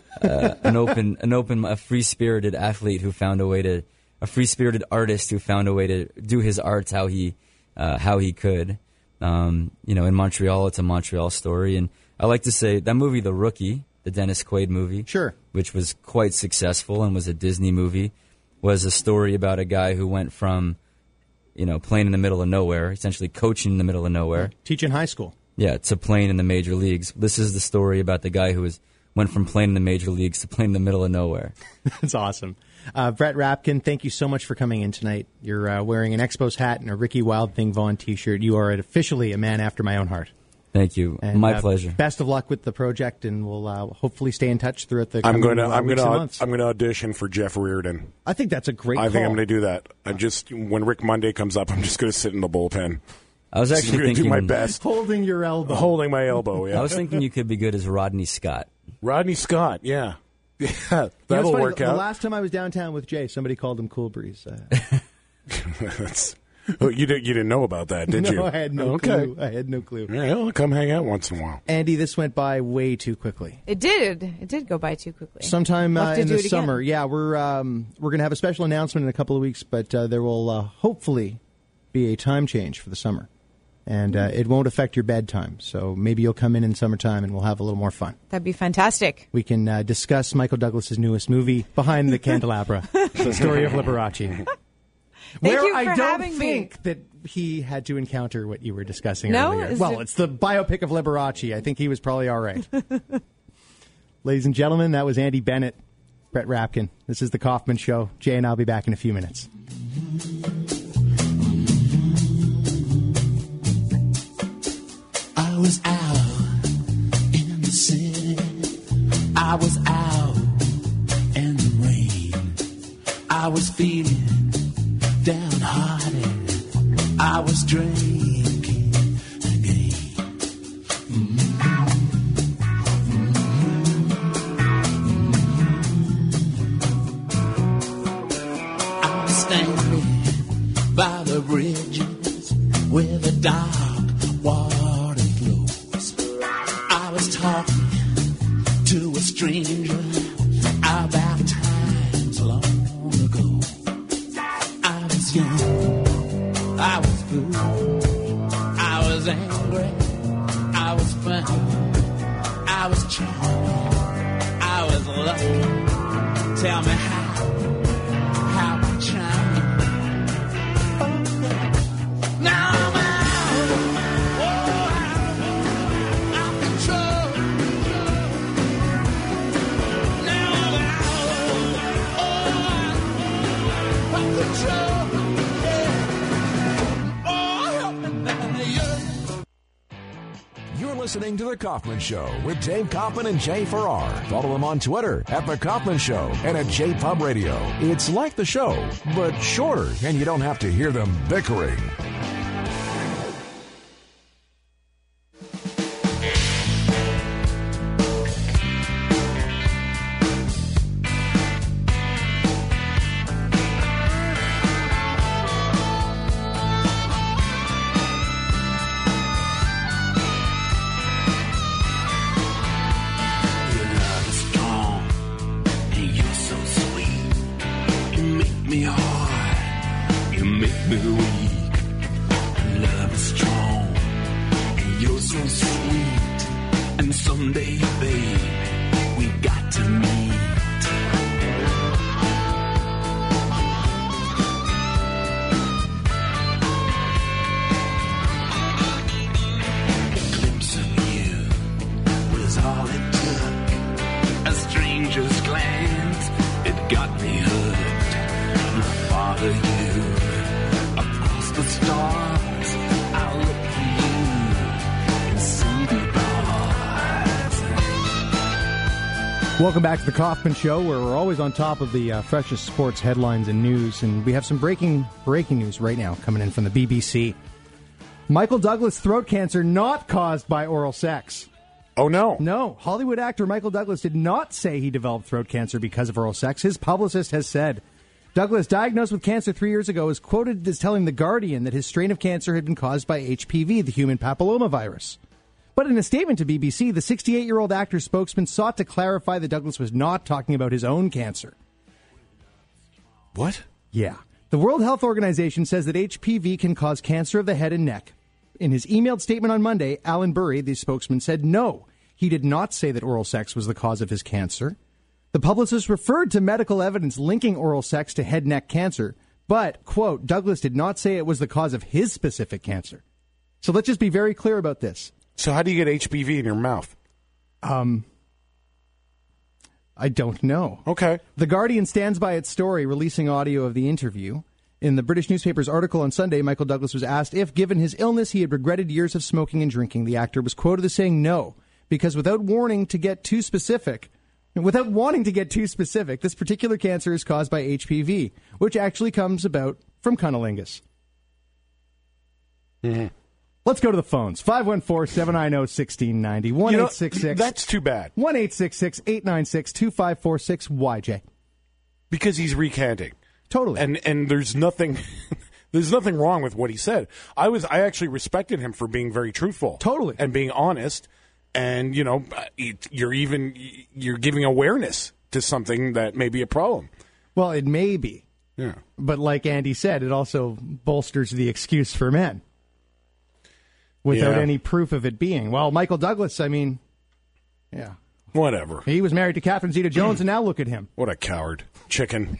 free-spirited athlete who found a free-spirited artist who found a way to do his art how he could. In Montreal, it's a Montreal story, and I like to say that movie, The Rookie, the Dennis Quaid movie, sure, which was quite successful and was a Disney movie, was a story about a guy who went from playing in the middle of nowhere, essentially coaching in the middle of nowhere, teaching high school. Yeah, to playing in the major leagues. This is the story about the guy who went from playing in the major leagues to playing in the middle of nowhere. That's awesome. Brett Rapkin, thank you so much for coming in tonight. You're wearing an Expos hat and a Ricky Wild Thing Vaughn T-shirt. You are officially a man after my own heart. Thank you. And, my pleasure. Best of luck with the project, and we'll hopefully stay in touch throughout the I'm coming going weeks and months. to audition for Jeff Reardon. I think that's a great call. I think I'm going to do that. When Rick Monday comes up, I'm just going to sit in the bullpen. I was actually thinking, do my best. Holding your elbow. Holding my elbow, yeah. I was thinking you could be good as Rodney Scott. Rodney Scott, yeah. Yeah, that'll funny, work out. The last time I was downtown with Jay, somebody called him Cool Breeze. You didn't know about that, did you? No, I had no clue. I had no clue. Yeah, I'll come hang out once in a while. Andy, this went by way too quickly. It did. It did go by too quickly. Sometime We'll have to in do the it summer. again. Yeah, we're going to have a special announcement in a couple of weeks, but there will hopefully be a time change for the summer. And it won't affect your bedtime. So maybe you'll come in summertime and we'll have a little more fun. That'd be fantastic. We can discuss Michael Douglas's newest movie, Behind the Candelabra, the story of Liberace. Thank where you for I don't having me. think that he had to encounter what you were discussing No? earlier. Is Well, it- it's the biopic of Liberace. I think he was probably all right. Ladies and gentlemen, that was Andy Bennett, Brett Rapkin. This is The Kaufman Show. Jay and I'll be back in a few minutes. I was out in the city. I was out in the rain. I was feeling downhearted. I was drinking again. I was standing by the bridges where the dark water flows. I was talking to a stranger about times long ago. I was young, I was blue, I was angry, I was fun, I was charming, I was lucky. Tell me how I charming. Now I'm out, out of control. Now I'm out, of control. You're listening to The Kaufman Show with Dave Kaufman and Jay Farrar. Follow them on Twitter at The Kaufman Show and at JPub Radio. It's like the show, but shorter, and you don't have to hear them bickering. Your love is strong, and you're so sweet. You make me hard, you make me weak. Your love is strong, and you're so sweet. And someday, babe, we got to meet. A glimpse of you was all it took. A stranger's glance, it got me hooked. And I follow you across the stars. I'll look for you and see the bars. Welcome back to The Kaufman Show, where we're always on top of the freshest sports headlines and news. And we have some breaking news right now coming in from the BBC. Michael Douglas throat cancer not caused by oral sex. Oh, no. No, Hollywood actor Michael Douglas did not say he developed throat cancer because of oral sex. His publicist has said. Douglas, diagnosed with cancer 3 years ago, is quoted as telling The Guardian that his strain of cancer had been caused by HPV, the human papillomavirus. But in a statement to BBC, the 68-year-old actor's spokesman sought to clarify that Douglas was not talking about his own cancer. What? Yeah. The World Health Organization says that HPV can cause cancer of the head and neck. In his emailed statement on Monday, Alan Burry, the spokesman, said no, he did not say that oral sex was the cause of his cancer. The publicist referred to medical evidence linking oral sex to head neck cancer, but, quote, Douglas did not say it was the cause of his specific cancer. So let's just be very clear about this. So how do you get HPV in your mouth? I don't know. Okay. The Guardian stands by its story, releasing audio of the interview. In the British newspaper's article on Sunday, Michael Douglas was asked if, given his illness, he had regretted years of smoking and drinking. The actor was quoted as saying no, because without wanting to get too specific, this particular cancer is caused by HPV, which actually comes about from cunnilingus. Mm-hmm. Let's go to the phones. 514-790-1690. 1-866. That's too bad. 1-866-896-2546. Why, Jay? Because he's recanting. Totally. And there's nothing wrong with what he said. I actually respected him for being very truthful. Totally. And being honest. And, you're giving awareness to something that may be a problem. Well, it may be. Yeah. But like Andy said, it also bolsters the excuse for men. Without any proof of it being. Well, Michael Douglas, yeah. Whatever. He was married to Catherine Zeta-Jones, and now look at him. What a coward. Chicken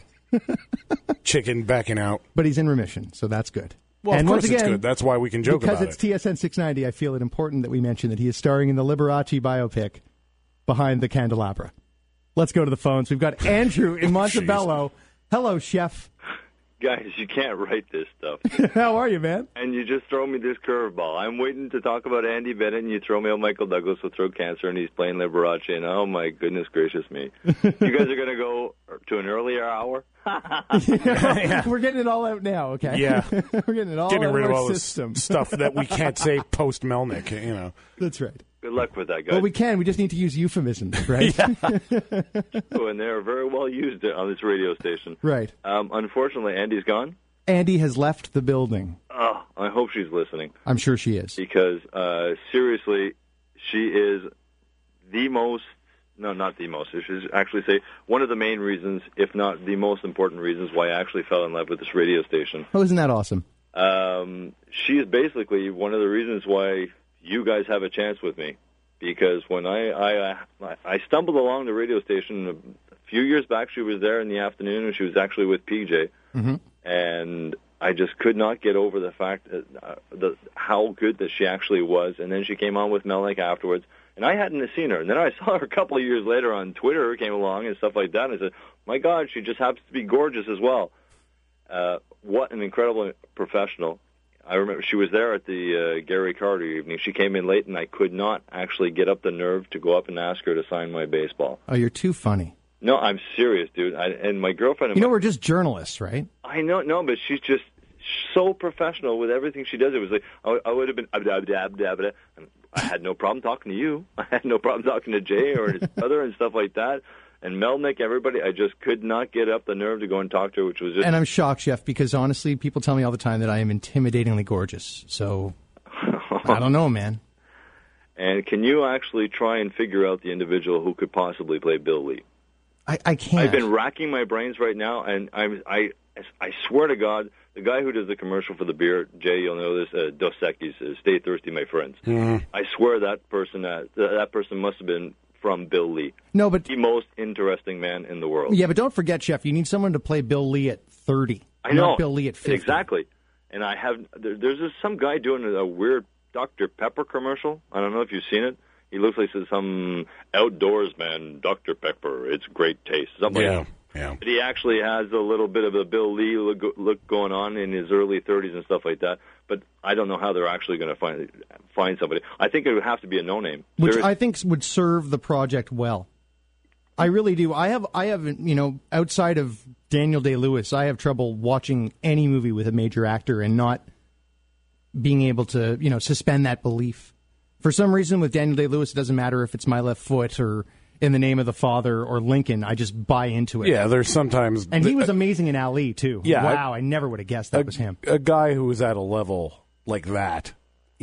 backing out. But he's in remission, so that's good. Well, and of course once again, it's good. That's why we can joke about it. Because it's TSN 690, I feel it important that we mention that he is starring in the Liberace biopic Behind the Candelabra. Let's go to the phones. We've got Andrew in Montebello. Hello, Chef. Guys, you can't write this stuff. How are you, man? And you just throw me this curveball. I'm waiting to talk about Andy Bennett, and you throw me on Michael Douglas with throat cancer, and he's playing Liberace, and oh, my goodness gracious me. You guys are going to go to an earlier hour? Yeah. We're getting it all out now, okay? Yeah. We're getting it all out rid of of our all system. this stuff that we can't say post-Melnick, That's right. Good luck with that, guys. Well, we can. We just need to use euphemisms, right? Oh, and they're very well used on this radio station. Right. Unfortunately, Andy's gone. Andy has left the building. Oh, I hope she's listening. I'm sure she is. Because, seriously, she is the most, no, not the most, I should actually say one of the main reasons, if not the most important reasons, why I actually fell in love with this radio station. Oh, isn't that awesome? She is basically one of the reasons why you guys have a chance with me. Because when I stumbled along the radio station a few years back, she was there in the afternoon, and she was actually with PJ. Mm-hmm. And I just could not get over the fact that how good that she actually was. And then she came on with Melnick afterwards, and I hadn't seen her. And then I saw her a couple of years later on Twitter, came along and stuff like that. And I said, my God, she just happens to be gorgeous as well. What an incredible professional. I remember she was there at the Gary Carter evening. She came in late, and I could not actually get up the nerve to go up and ask her to sign my baseball. Oh, you're too funny. No, I'm serious, dude. And my girlfriend... we're just journalists, right? I know, no, but she's just so professional with everything she does. It was like, I would have been... I had no problem talking to you. I had no problem talking to Jay or his brother and stuff like that. And Melnick, everybody, I just could not get up the nerve to go and talk to her, which was just... And I'm shocked, Chef, because honestly, people tell me all the time that I am intimidatingly gorgeous. So, I don't know, man. And can you actually try and figure out the individual who could possibly play Bill Lee? I can't. I've been racking my brains right now, and I swear to God, the guy who does the commercial for the beer, Jay, you'll know this, Dos Equis, Stay Thirsty, my friends. Mm-hmm. I swear that person must have been from Bill Lee. No, but the most interesting man in the world. Yeah, but don't forget, Chef, you need someone to play Bill Lee at 30. I know. Not Bill Lee at 50. Exactly. And there's some guy doing a weird Dr. Pepper commercial. I don't know if you've seen it. He looks like some outdoors man, Dr. Pepper. It's great taste. Something like that. Yeah. But he actually has a little bit of a Bill Lee look going on in his early 30s and stuff like that. But I don't know how they're actually going to find somebody. I think it would have to be a no-name. Which I think would serve the project well. I really do. I have outside of Daniel Day-Lewis, I have trouble watching any movie with a major actor and not being able to, suspend that belief. For some reason, with Daniel Day-Lewis, it doesn't matter if it's My Left Foot or In the Name of the Father or Lincoln. I just buy into it. Yeah, there's sometimes... And he was amazing in Ali, too. Yeah. Wow, I never would have guessed that was him. A guy who is at a level like that,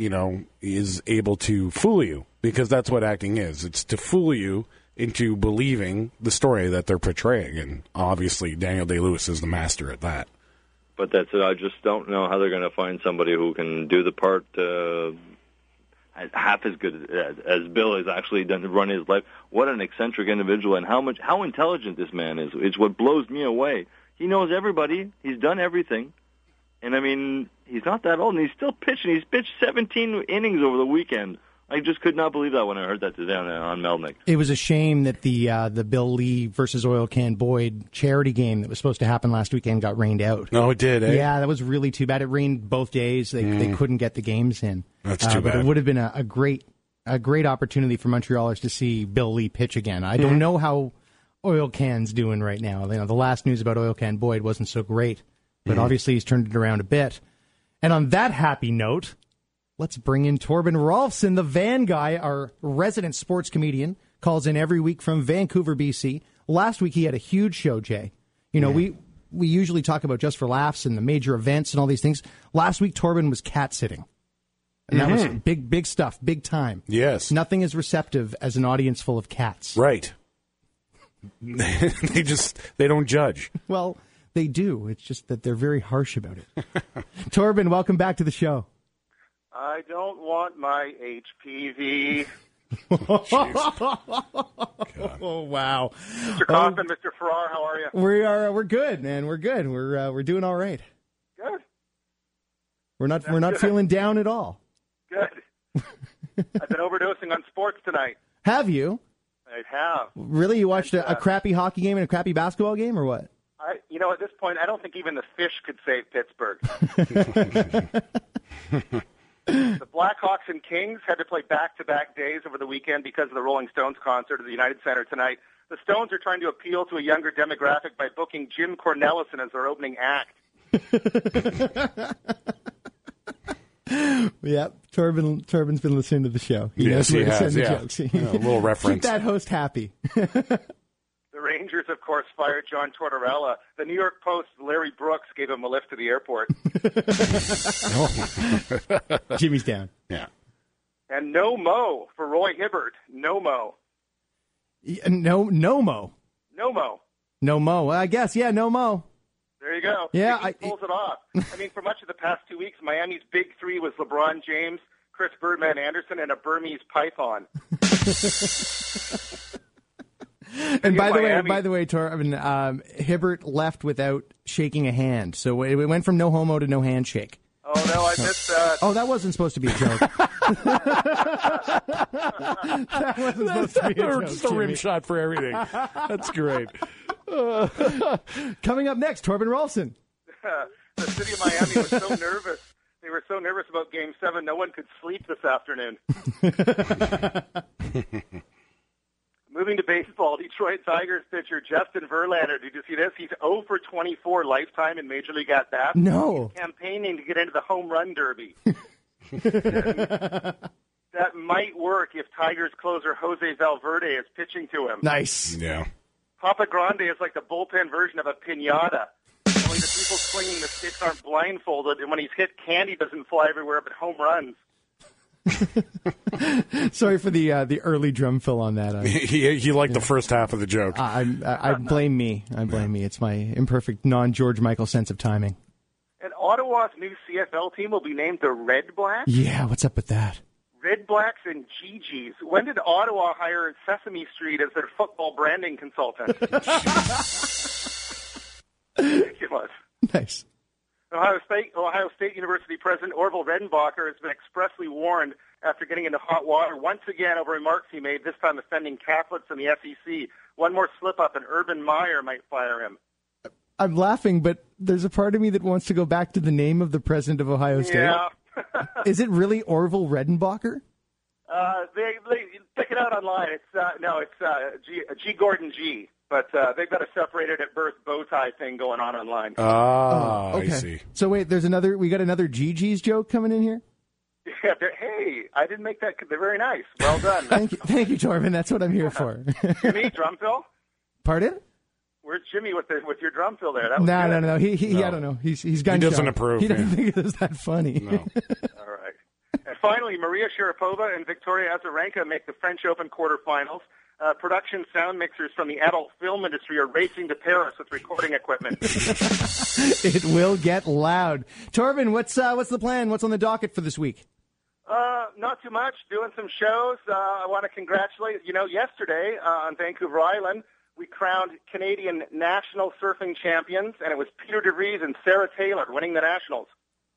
is able to fool you, because that's what acting is. It's to fool you into believing the story that they're portraying, and obviously Daniel Day-Lewis is the master at that. But that's it. I just don't know how they're going to find somebody who can do the part half as good as Bill has actually done to run his life. What an eccentric individual, and how intelligent this man is. It's what blows me away. He knows everybody. He's done everything. And, I mean, he's not that old, and he's still pitching. He's pitched 17 innings over the weekend. I just could not believe that when I heard that today on Melnick. It was a shame that the Bill Lee versus Oil Can Boyd charity game that was supposed to happen last weekend got rained out. No, it did, eh? Yeah, that was really too bad. It rained both days. They couldn't get the games in. That's too bad. But it would have been a great opportunity for Montrealers to see Bill Lee pitch again. I don't know how Oil Can's doing right now. The last news about Oil Can Boyd wasn't so great, but obviously he's turned it around a bit. And on that happy note, let's bring in Torben Rolfsen, the Van guy, our resident sports comedian, calls in every week from Vancouver, BC. Last week he had a huge show, Jay. You know, we usually talk about Just for Laughs and the major events and all these things. Last week Torben was cat sitting. And that was big stuff, big time. Yes. Nothing as receptive as an audience full of cats. Right. They don't judge. Well, they do. It's just that they're very harsh about it. Torben, welcome back to the show. I don't want my HPV. Oh, wow. Mr. Kaufman, Mr. Farrar, how are you? We're good, man. We're good. We're doing all right. Good. We're not feeling down at all. Good. I've been overdosing on sports tonight. Have you? I have. Really? You watched a crappy hockey game and a crappy basketball game, or what? At this point, I don't think even the fish could save Pittsburgh. The Blackhawks and Kings had to play back-to-back days over the weekend because of the Rolling Stones concert at the United Center tonight. The Stones are trying to appeal to a younger demographic by booking Jim Cornelison as their opening act. Yep, Torben's been listening to the show. Yes, he has. Jokes. A little reference. Keep that host happy. The Rangers, of course, fired John Tortorella. The New York Post's Larry Brooks gave him a lift to the airport. Jimmy's down. Yeah. And no Mo for Roy Hibbert. No Mo. No Mo. No Mo. No Mo. Well, I guess, yeah, no Mo. There you go. Yeah, he pulls it off. I mean, for much of the past 2 weeks, Miami's big three was LeBron James, Chris Birdman Anderson, and a Burmese python. And by the way, Torben, Hibbert left without shaking a hand, so it went from no homo to no handshake. Oh no, I missed that. Oh, that wasn't supposed to be a joke. That wasn't supposed to be a joke. Just a rim shot for everything. That's great. Coming up next, Torben Rolfsen. The city of Miami was so nervous. They were so nervous about Game 7, no one could sleep this afternoon. Moving to baseball, Detroit Tigers pitcher Justin Verlander. Did you see this? He's 0 for 24 lifetime in Major League at-bats. No. He's campaigning to get into the home run derby. That might work if Tigers closer Jose Valverde is pitching to him. Nice. Yeah. Papa Grande is like the bullpen version of a piñata. Only the people swinging the sticks aren't blindfolded, and when he's hit, candy doesn't fly everywhere but home runs. Sorry for the early drum fill on that. He liked the first half of the joke. I blame me. It's my imperfect non-George Michael sense of timing. And Ottawa's new CFL team will be named the Red Blacks? Yeah, what's up with that? Red Blacks and GGs. When did Ottawa hire Sesame Street as their football branding consultant? Ridiculous. Nice. Ohio State University President Orville Redenbacher has been expressly warned after getting into hot water once again over remarks he made, this time offending Catholics in the SEC. One more slip-up and Urban Meyer might fire him. I'm laughing, but there's a part of me that wants to go back to the name of the president of Ohio State. Yeah. Is it really Orville Redenbacher? They check it out online. It's G. Gordon G. But they've got a separated at birth bow tie thing going on online. Okay. I see. So wait, we got another GG's joke coming in here? Yeah, hey, I didn't make that. They're very nice. Well done. Thank you, Torben. That's what I'm here for. Jimmy, drum fill? Pardon? Where's Jimmy with your drum fill there? That was No. good. He I don't know. He's gun He doesn't shy. approve. He doesn't think it was that funny. No. All right. And finally, Maria Sharapova and Victoria Azarenka make the French Open quarterfinals. Production sound mixers from the adult film industry are racing to Paris with recording equipment. It will get loud. Torben, what's the plan? What's on the docket for this week? Not too much. Doing some shows. I want to congratulate. Yesterday on Vancouver Island, we crowned Canadian national surfing champions, and it was Peter DeVries and Sarah Taylor winning the nationals.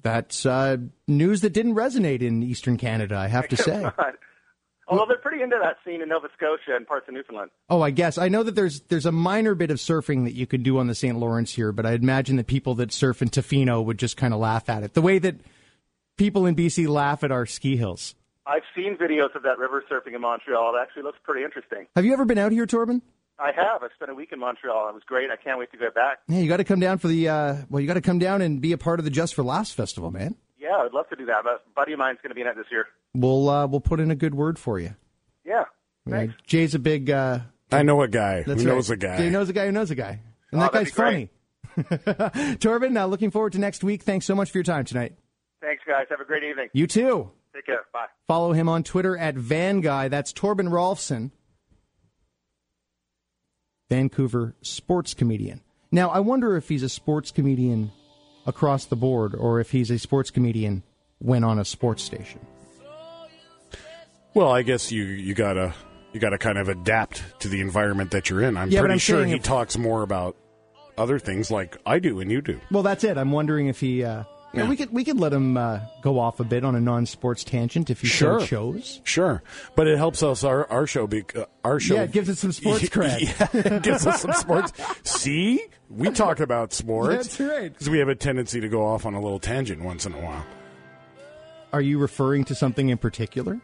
That's news that didn't resonate in Eastern Canada, I have to say. Although they're pretty into that scene in Nova Scotia and parts of Newfoundland. Oh, I guess. I know that there's a minor bit of surfing that you could do on the St. Lawrence here, but I imagine that people that surf in Tofino would just kind of laugh at it. The way that people in BC laugh at our ski hills. I've seen videos of that river surfing in Montreal. It actually looks pretty interesting. Have you ever been out here, Torben? I have. I spent a week in Montreal. It was great. I can't wait to get back. Yeah, you got to come down for the, you got to come down and be a part of the Just for Laughs Festival, man. Yeah, I'd love to do that. A buddy of mine's going to be in it this year. We'll put in a good word for you. Yeah, thanks. Jay's a big... I know a guy who knows a guy. Jay knows a guy who knows a guy. And that guy's funny. Torben, looking forward to next week. Thanks so much for your time tonight. Thanks, guys. Have a great evening. You too. Take care. Bye. Follow him on Twitter at VanGuy. That's Torben Rolfson, Vancouver sports comedian. Now, I wonder if he's a sports comedian across the board or if he's a sports comedian when on a sports station. Well, I guess you gotta kind of adapt to the environment that you're in. I'm pretty sure he talks more about other things like I do and you do. Well, that's it. I'm wondering if he... we could let him go off a bit on a non-sports tangent if he so chose. Sure, but it helps us our show. Our show, it gives it some sports cred. Yeah, it gives us some sports. See, we talk about sports. That's right. Because we have a tendency to go off on a little tangent once in a while. Are you referring to something in particular?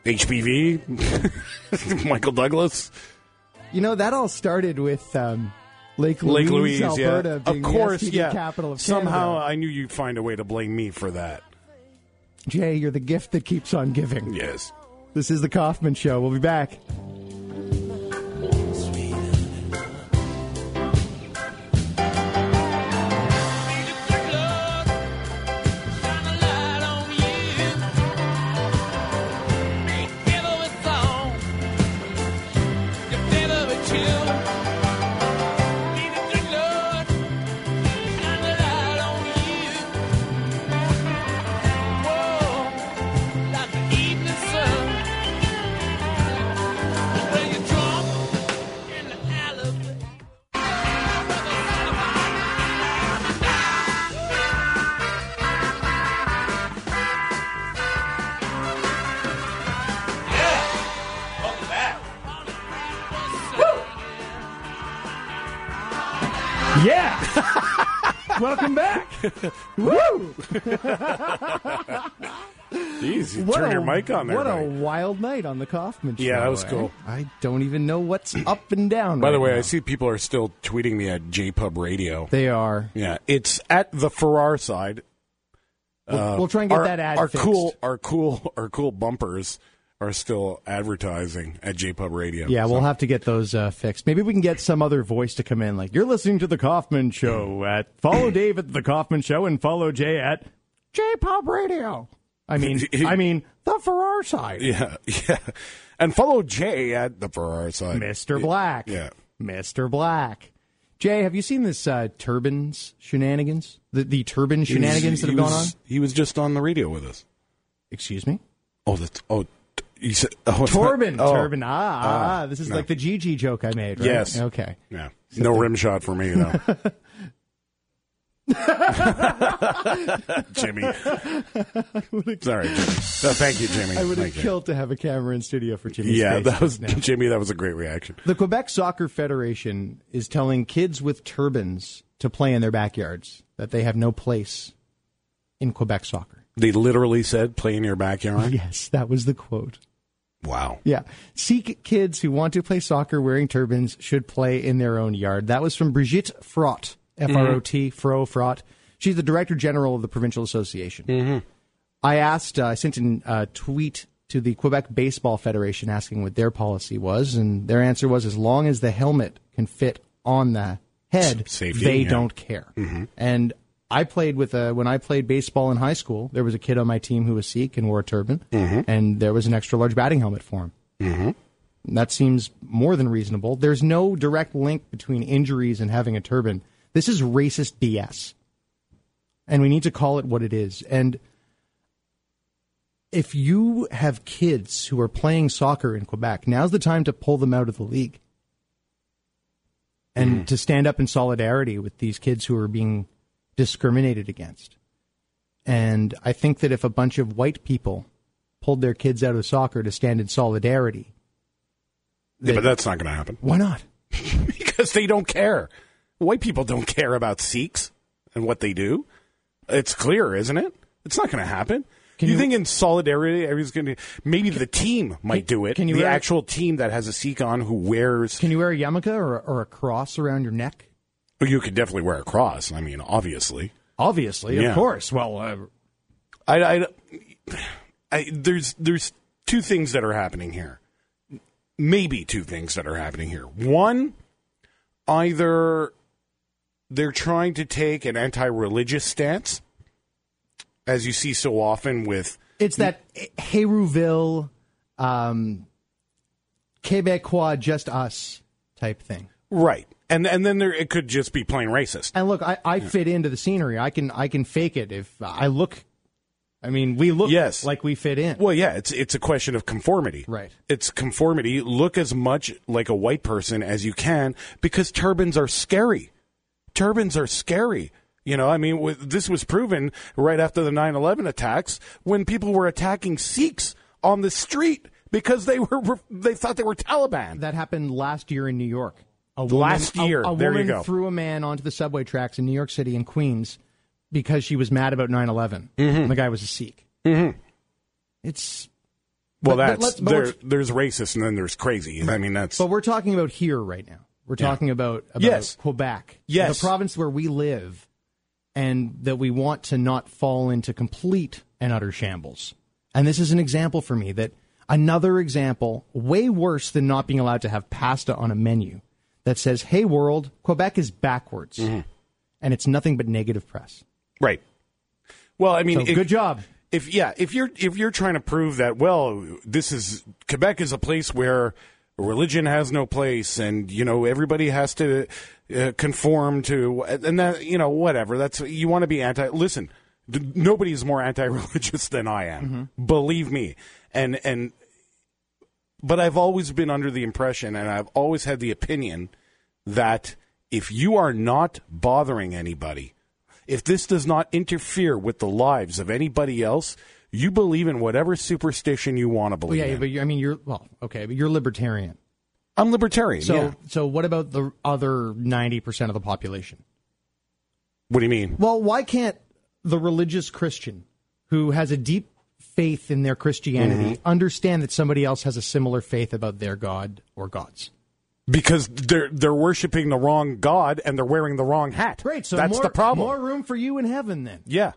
HPV, Michael Douglas. You know, that all started with Lake Louise, Alberta, being of course, the capital of Canada. Somehow I knew you'd find a way to blame me for that. Jay, you're the gift that keeps on giving. Yes. This is The Kaufman Show. We'll be back. Yeah! Welcome back! Woo! Jeez, turn your mic on there. What a wild night on the Kaufman Show. Yeah, that was cool. I don't even know what's up and down. By the way, now. I see people are still tweeting me at JPub Radio. They are. Yeah, it's at the Farrar side. We'll try and get that ad fixed. Our cool bumpers are still advertising at JPub Radio. Yeah, we'll have to get those fixed. Maybe we can get some other voice to come in, like, you're listening to The Kaufman Show at... Follow Dave at The Kaufman Show and follow Jay at JPub Radio. I mean, the Farrar side. Yeah. And follow Jay at the Farrar side. Mr. Black. Yeah. Mr. Black. Jay, have you seen this turbans shenanigans? The turban shenanigans that have gone on? He was just on the radio with us. Excuse me? You said, Torben. Turban. This is no. like the GG joke I made, right? Yes. Okay. Yeah. No rim shot for me, though. Jimmy. Sorry, Jimmy. No, thank you, Jimmy. I would have killed to have a camera in studio for Jimmy. Yeah, that was Jimmy. That was a great reaction. The Quebec Soccer Federation is telling kids with turbans to play in their backyards, that they have no place in Quebec soccer. They literally said, play in your backyard? Yes, that was the quote. Wow. Yeah. Sikh kids who want to play soccer wearing turbans should play in their own yard. That was from Brigitte Frot, F-R-O-T, Frot. She's the Director General of the Provincial Association. Mm-hmm. I sent a tweet to the Quebec Baseball Federation asking what their policy was, and their answer was, as long as the helmet can fit on the head, they don't care. Mm-hmm. And I played when I played baseball in high school, there was a kid on my team who was Sikh and wore a turban, and there was an extra large batting helmet for him. Mm-hmm. That seems more than reasonable. There's no direct link between injuries and having a turban. This is racist BS. And we need to call it what it is. And if you have kids who are playing soccer in Quebec, now's the time to pull them out of the league. And to stand up in solidarity with these kids who are being discriminated against. And I think that if a bunch of white people pulled their kids out of soccer to stand in solidarity... Yeah, but that's not going to happen. Why not? Because they don't care. White people don't care about Sikhs and what they do. It's clear, isn't it? It's not going to happen. You think in solidarity, everyone's going to... Maybe the team might do it. The actual team that has a Sikh on who wears... Can you wear a yarmulke or a cross around your neck? Well, you could definitely wear a cross. I mean, obviously. Obviously, of course. Well, there's two things that are happening here. Maybe two things that are happening here. One, either they're trying to take an anti-religious stance, as you see so often with... It's that Hérouville, Québécois, just us type thing. Right. And then it could just be plain racist. And look, I fit into the scenery. I can fake it if I look... I mean, we look like we fit in. Well, yeah, it's a question of conformity. Right. It's conformity. Look as much like a white person as you can, because turbans are scary. Turbans are scary. You know, I mean, this was proven right after the 9/11 attacks when people were attacking Sikhs on the street because they thought they were Taliban. That happened last year in New York. Last year. There you go. Threw a man onto the subway tracks in New York City and Queens because she was mad about 9/11. And the guy was a Sikh. It's... Well, there's racist and then there's crazy. I mean, that's... But we're talking about here right now. We're talking about Quebec. Yes. The province where we live, and that we want to not fall into complete and utter shambles. And this is an example for me, that another example, way worse than not being allowed to have pasta on a menu, that says, hey, world, Quebec is backwards. And it's nothing but negative press. Right. Well, I mean... So good job. If you're trying to prove that, well, Quebec is a place where religion has no place, and you know everybody has to conform to, and that, you know, whatever. That's, you want to be anti. Listen, nobody's more anti-religious than I am. Believe me. But I've always been under the impression, and I've always had the opinion that if you are not bothering anybody, if this does not interfere with the lives of anybody else, you believe in whatever superstition you want to believe in. But you're libertarian. I'm libertarian, So what about the other 90% of the population? What do you mean? Well, why can't the religious Christian who has a deep faith in their Christianity understand that somebody else has a similar faith about their God or gods? Because they're worshiping the wrong God and they're wearing the wrong hat. Right, so that's the problem. More room for you in heaven, then. Yeah.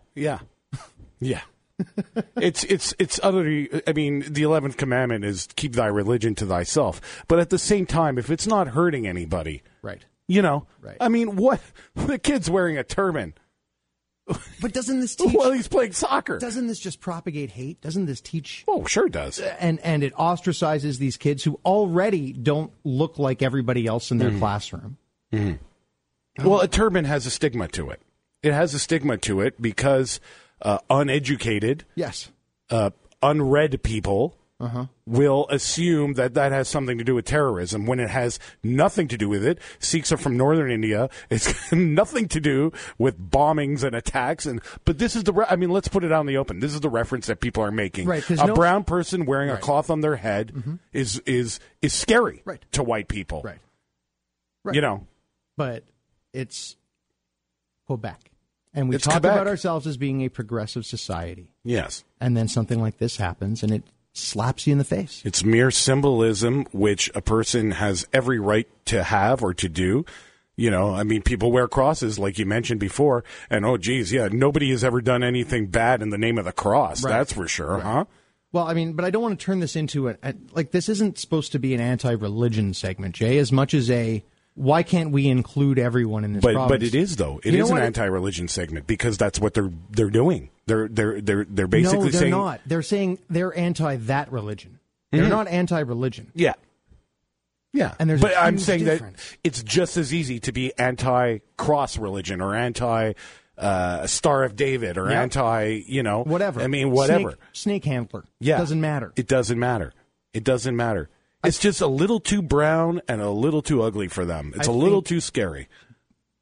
It's utterly. I mean, the 11th commandment is keep thy religion to thyself. But at the same time, if it's not hurting anybody, right? You know, right. I mean, what? The kid's wearing a turban. But doesn't this teach... Well, he's playing soccer. Doesn't this just propagate hate? Doesn't this teach... Oh, sure it does. And it ostracizes these kids who already don't look like everybody else in their classroom. Well, a turban has a stigma to it. It has a stigma to it because uneducated, unread people will assume that has something to do with terrorism when it has nothing to do with it. Sikhs are from northern India. It's nothing to do with bombings and attacks. But this is I mean, let's put it out in the open. This is the reference that people are making. Right, brown person wearing a cloth on their head is scary to white people. Right. You know. But it's Quebec. And we talk about ourselves as being a progressive society. Yes. And then something like this happens, and it slaps you in the face. It's mere symbolism, which a person has every right to have or to do. You know, I mean, people wear crosses, like you mentioned before, and nobody has ever done anything bad in the name of the cross. Right. That's for sure, huh? Well, I mean, but I don't want to turn this into this isn't supposed to be an anti-religion segment, Jay, as much as why can't we include everyone in this province? But it is, though. It is an anti-religion segment because that's what they're doing. They're basically saying... No, they're not. They're saying they're anti that religion. They're not anti-religion. Yeah. And I'm saying difference. That it's just as easy to be anti-cross religion or anti Star of David or anti, whatever. I mean, whatever. Snake handler. Yeah. Doesn't matter. It doesn't matter. It's just a little too brown and a little too ugly for them. It's a little too scary.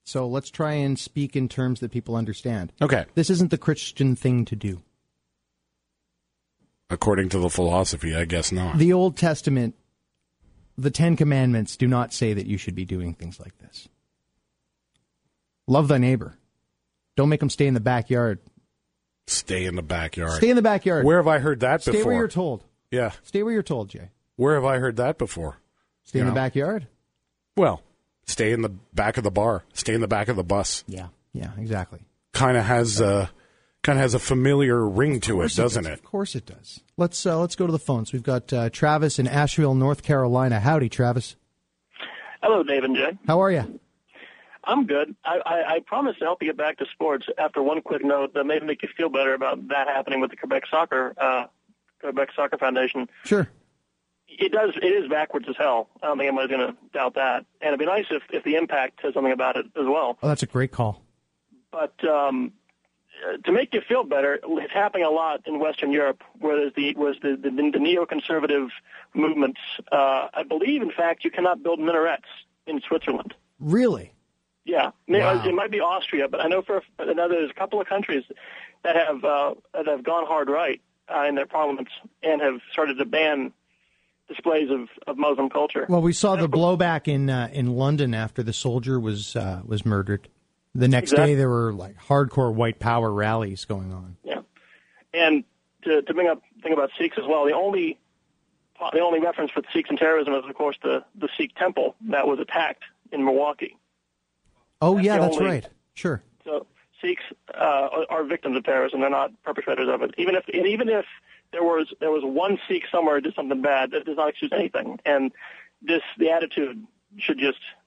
So let's try and speak in terms that people understand. Okay. This isn't the Christian thing to do. According to the philosophy, I guess not. The Old Testament, the Ten Commandments do not say that you should be doing things like this. Love thy neighbor. Don't make them stay in the backyard. Stay in the backyard. Stay in the backyard. Where have I heard that before? Stay where you're told. Yeah. Stay where you're told, Jay. Where have I heard that before? Stay in the backyard? Well, stay in the back of the bar. Stay in the back of the bus. Yeah, exactly. Kind of has a familiar ring to it, doesn't it? Of course it does. Let's go to the phones. We've got Travis in Asheville, North Carolina. Howdy, Travis. Hello, Dave and Jay. How are you? I'm good. I promise to help you get back to sports after one quick note that may make you feel better about that happening with the Quebec Soccer Foundation. Sure. It is backwards as hell. I don't think anybody's going to doubt that. And it'd be nice if the Impact says something about it as well. Oh, that's a great call. But to make you feel better, it's happening a lot in Western Europe, where there's the neoconservative movements. I believe, in fact, you cannot build minarets in Switzerland. Really? Yeah. Wow. It might be Austria, but I know there's a couple of countries that have gone hard right in their parliaments and have started to ban displays of Muslim culture. Well, we saw the blowback in London after the soldier was murdered. The next day, there were like hardcore white power rallies going on. Yeah, and to bring up the thing about Sikhs as well, the only reference for the Sikhs and terrorism is, of course, the Sikh temple that was attacked in Milwaukee. Oh, that's right. Sure. So Sikhs are victims of terrorism; they're not perpetrators of it. Even if there was one Sikh somewhere who did something bad, that does not excuse anything. And the attitude should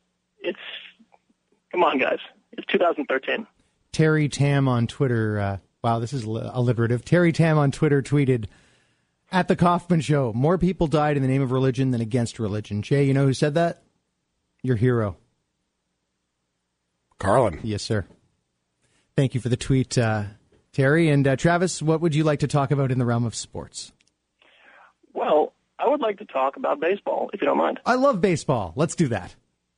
come on, guys. It's 2013. Terry Tam on Twitter. Wow, this is alliterative. Terry Tam on Twitter tweeted, "At the Kaufman Show, more people died in the name of religion than against religion." Jay, you know who said that? Your hero. Carlin. Yes, sir. Thank you for the tweet, Terry. And Travis, what would you like to talk about in the realm of sports? Well, I would like to talk about baseball, if you don't mind. I love baseball. Let's do that.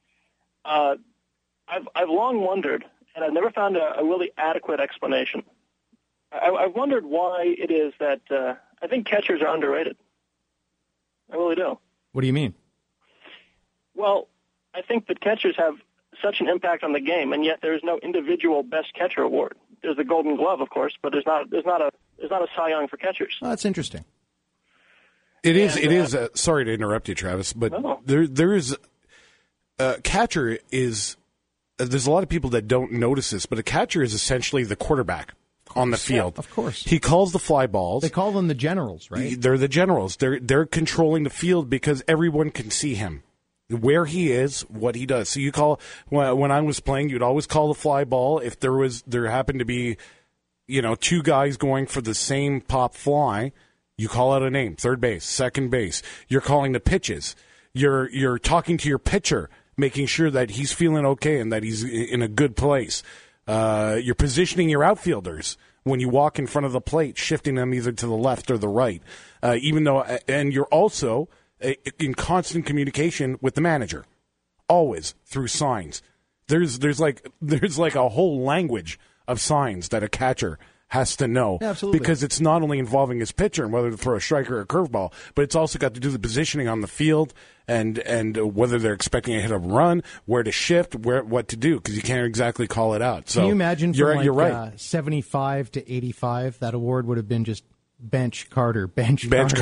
I've long wondered, and I've never found a really adequate explanation. I've wondered why it is that I think catchers are underrated. I really do. What do you mean? Well, I think that catchers have such an impact on the game, and yet there is no individual best catcher award. There's the Golden Glove, of course, but there's not a Cy Young for catchers. Oh, that's interesting. It is. Sorry to interrupt you, Travis, but there is catcher is. There's a lot of people that don't notice this, but a catcher is essentially the quarterback on the field. Yeah, of course. He calls the fly balls. They call them the generals, right? They're the generals. They're controlling the field because everyone can see him, where he is, what he does. So you call when I was playing, you'd always call the fly ball if there happened to be, two guys going for the same pop fly. You call out a name: third base, second base. You're calling the pitches. You're talking to your pitcher, making sure that he's feeling okay and that he's in a good place. You're positioning your outfielders when you walk in front of the plate, shifting them either to the left or the right. And you're also in constant communication with the manager, always through signs. There's like a whole language of signs that a catcher has to know. Yeah, absolutely. Because it's not only involving his pitcher and whether to throw a strike or a curveball, but it's also got to do the positioning on the field and whether they're expecting to hit a run, where to shift, what to do, because you can't exactly call it out. So can you imagine from you're right. 75 to 85, that award would have been just Bench Carter. Fisk, Bench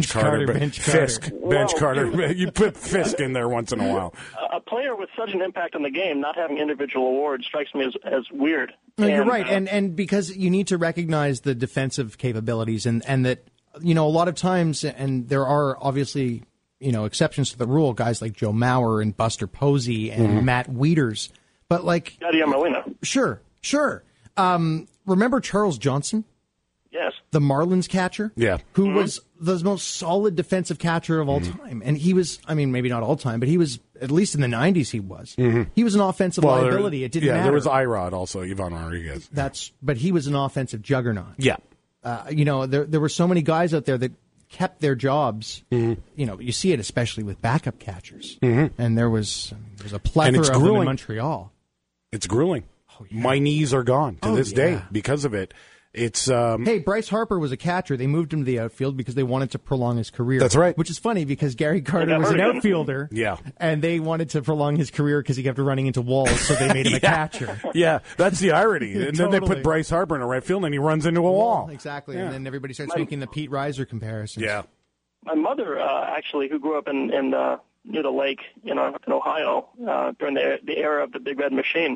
Carter. You put Fisk in there once in a while. A player with such an impact on the game not having individual awards strikes me as weird. No, you're right, and because you need to recognize the defensive capabilities and that, a lot of times, and there are obviously, exceptions to the rule, guys like Joe Mauer and Buster Posey and Matt Wieters, but like... Yadier Molina. Sure. Remember Charles Johnson? Yes. The Marlins catcher? Yeah. Who was the most solid defensive catcher of all time. And he was, maybe not all time, but he was, at least in the 90s he was. He was an offensive liability. It didn't matter. Yeah, there was Irod also, Ivan Rodriguez. But he was an offensive juggernaut. Yeah. There were so many guys out there that kept their jobs. You see it especially with backup catchers. And there was a plethora of them in Montreal. It's grueling. My knees are gone to this day because of it. It's hey, Bryce Harper was a catcher. They moved him to the outfield because they wanted to prolong his career. That's right. Which is funny because Gary Carter was an outfielder. Yeah. And they wanted to prolong his career because he kept running into walls, so they made him a catcher. Yeah, that's the irony. And then they Totally. put Bryce Harper in a right field and he runs into a wall. Exactly. Yeah. And then everybody starts making the Pete Reiser comparisons. Yeah. My mother, actually, who grew up in near the lake in Ohio during the era of the Big Red Machine,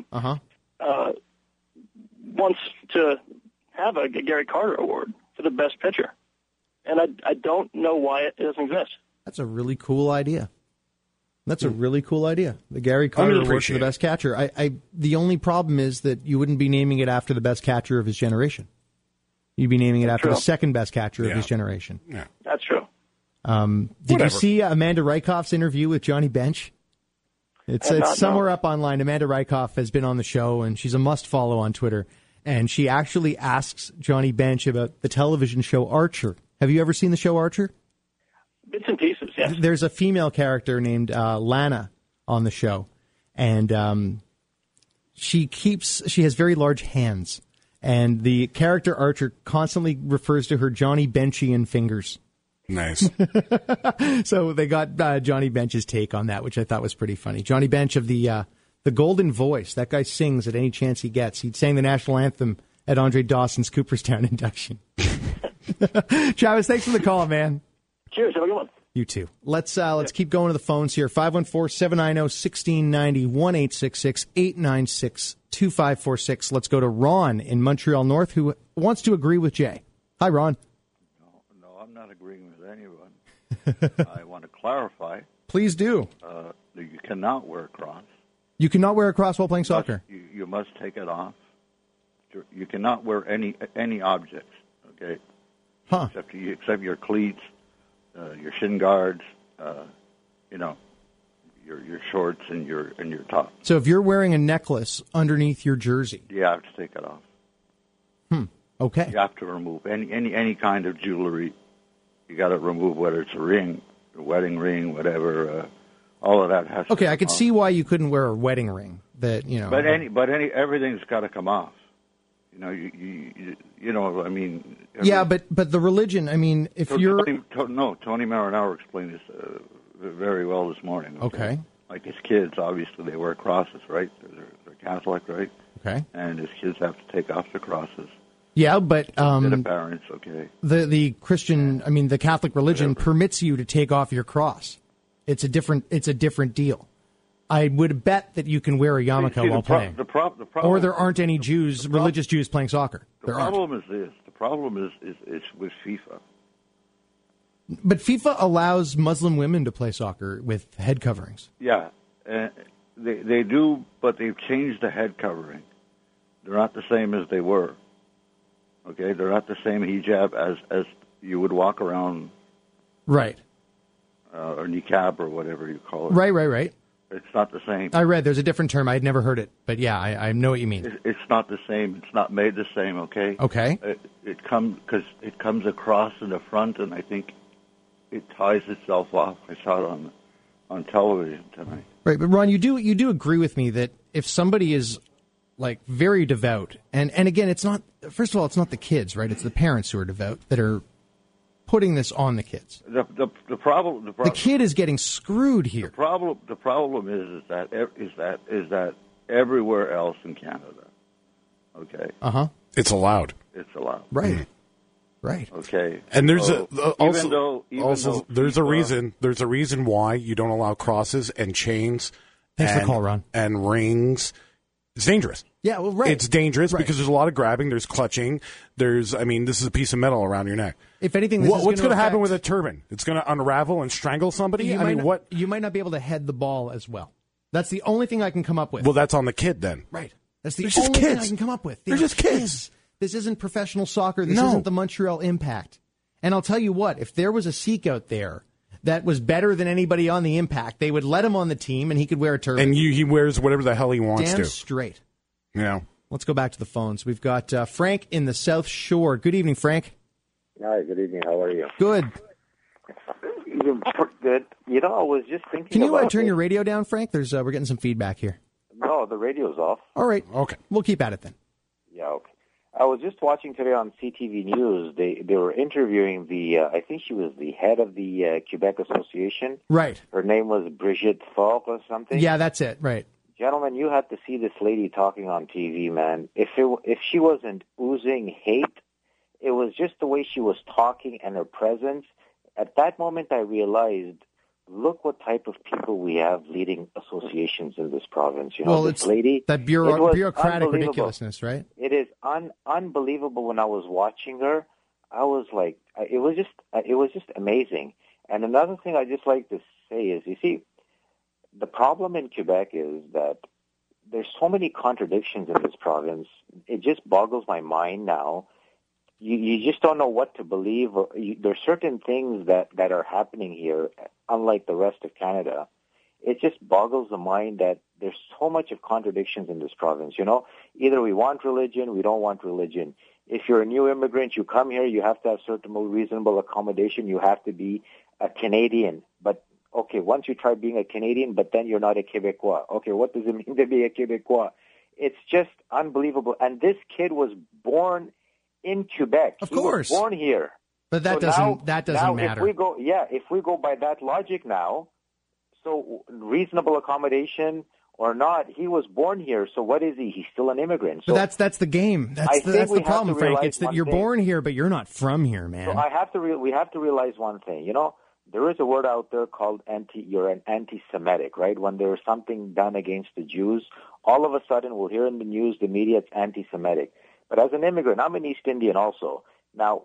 wants to have a Gary Carter Award for the best pitcher. And I don't know why it doesn't exist. That's a really cool idea. The Gary Carter Award for the best catcher. The only problem is that you wouldn't be naming it after the best catcher of his generation. You'd be naming it after the second best catcher of his generation. Yeah. That's true. Did you see Amanda Rykoff's interview with Johnny Bench? It's somewhere up online. Amanda Rykoff has been on the show, and she's a must-follow on Twitter. And she actually asks Johnny Bench about the television show Archer. Have you ever seen the show Archer? Bits and pieces, yes. There's a female character named Lana on the show, and she has very large hands. And the character Archer constantly refers to her Johnny Benchian fingers. Nice. So they got Johnny Bench's take on that, which I thought was pretty funny. Johnny Bench of the Golden Voice. That guy sings at any chance he gets. He sang the national anthem at Andre Dawson's Cooperstown induction. Travis, thanks for the call, man. Cheers. Have a good one. You too. Let's keep going to the phones here. 514-790-1690, 1-866-896-2546. Let's go to Ron in Montreal North, who wants to agree with Jay. Hi, Ron. No, I'm not agreeing with anyone. I want to clarify. Please do. You cannot wear a cross. You cannot wear a cross while playing soccer? You must take it off. You cannot wear any objects, okay? Huh. Except your cleats, your shin guards, your shorts and your top. So if you're wearing a necklace underneath your jersey, you have to take it off. Okay. You have to remove any kind of jewelry. You got to remove, whether it's a ring, a wedding ring, whatever. All of that has to I could see why you couldn't wear a wedding ring. But everything's got to come off. I mean. But the religion. I mean, if you're Tony Marinaro explained this very well this morning. Okay. Like his kids, obviously they wear crosses, right? They're Catholic, right? Okay. And his kids have to take off the crosses. Yeah, but the parents, okay. The Christian, the Catholic religion permits you to take off your cross. It's a different deal. I would bet that you can wear a yarmulke while playing. The problem, or there aren't any religious Jews playing soccer. The problem is this. The problem is with FIFA. But FIFA allows Muslim women to play soccer with head coverings. Yeah, they do, but they've changed the head covering. They're not the same as they were. Okay, they're not the same hijab as you would walk around. Right. Or niqab or whatever you call it. Right. It's not the same. I read there's a different term. I'd never heard it, but yeah, I know what you mean. It's not the same. It's not made the same. Okay. Okay. It comes across in the front, and I think it ties itself off. I saw it on television tonight. Right, but Ron, you do agree with me that if somebody is like very devout, and again, it's not. First of all, it's not the kids, right? It's the parents who are devout that are putting this on the kids. The problem. The kid is getting screwed here. The problem is that everywhere else in Canada, okay. It's allowed. It's allowed. Right. Right. Okay. And there's there's a reason. There's a reason why you don't allow crosses and chains. Thanks for the call, Ron. And rings. It's dangerous. Yeah, well, right. It's dangerous because there's a lot of grabbing. There's clutching. This is a piece of metal around your neck. If anything, what's going to happen with a turban? It's going to unravel and strangle somebody? What? You might not be able to head the ball as well. That's the only thing I can come up with. Well, that's on the kid then. Right. That's the only thing I can come up with. They're just kids. This isn't professional soccer. This isn't the Montreal Impact. And I'll tell you what, if there was a Sikh out there that was better than anybody on the Impact, they would let him on the team and he could wear a turban. And he wears whatever the hell he wants to. Damn straight. Yeah. Let's go back to the phones. We've got Frank in the South Shore. Good evening, Frank. Hi, good evening. How are you? Good. Good. I was just thinking. Can you turn your radio down, Frank? We're getting some feedback here. No, the radio's off. All right. Okay. We'll keep at it then. Yeah, okay. I was just watching today on CTV News. They were interviewing I think she was the head of the Quebec Association. Right. Her name was Brigitte Faure or something. Yeah, that's it. Right. Gentlemen, you had to see this lady talking on TV, man. If she wasn't oozing hate, it was just the way she was talking and her presence. At that moment, I realized, look what type of people we have leading associations in this province. You know, well, this it's lady, that bureaucratic ridiculousness, right? It is unbelievable. When I was watching her, I was like, it was just amazing. And another thing I just like to say is, you see, the problem in Quebec is that there's so many contradictions in this province. It just boggles my mind now. You just don't know what to believe. There's certain things that are happening here, unlike the rest of Canada. It just boggles the mind that there's so much of contradictions in this province. You know, either we want religion, we don't want religion. If you're a new immigrant, you come here, you have to have certain reasonable accommodation. You have to be a Canadian. But okay, once you try being a Canadian, but then you're not a Quebecois. Okay, what does it mean to be a Quebecois? It's just unbelievable. And this kid was born in Quebec. Of course. He was born here. But that so doesn't now matter. If we go by that logic now, so reasonable accommodation or not, he was born here. So what is he? He's still an immigrant. So but that's the game. That's the problem, Frank. It's that you're born here, but you're not from here, man. So we have to realize one thing. You know, there is a word out there called you're an anti-Semitic, right? When there's something done against the Jews, all of a sudden we'll hear in the news, the media, it's anti-Semitic. But as an immigrant, I'm an East Indian also. Now,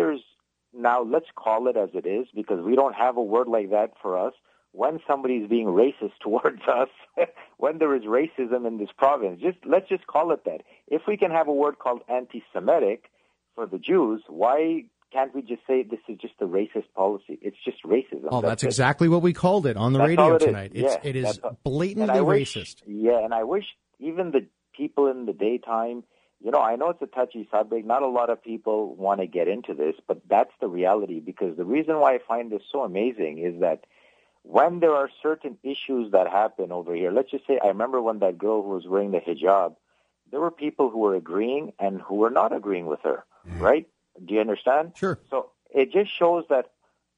let's call it as it is, because we don't have a word like that for us. When somebody's being racist towards us, when there is racism in this province, let's just call it that. If we can have a word called anti-Semitic for the Jews, why can't we just say this is just a racist policy? It's just racism. Oh, that's exactly what we called it on the radio tonight. It is blatantly racist. And I wish even the people in the daytime, you know, I know it's a touchy subject. Not a lot of people want to get into this, but that's the reality, because the reason why I find this so amazing is that when there are certain issues that happen over here, let's just say, I remember when that girl who was wearing the hijab, there were people who were agreeing and who were not agreeing with her, right? Do you understand? Sure. So it just shows that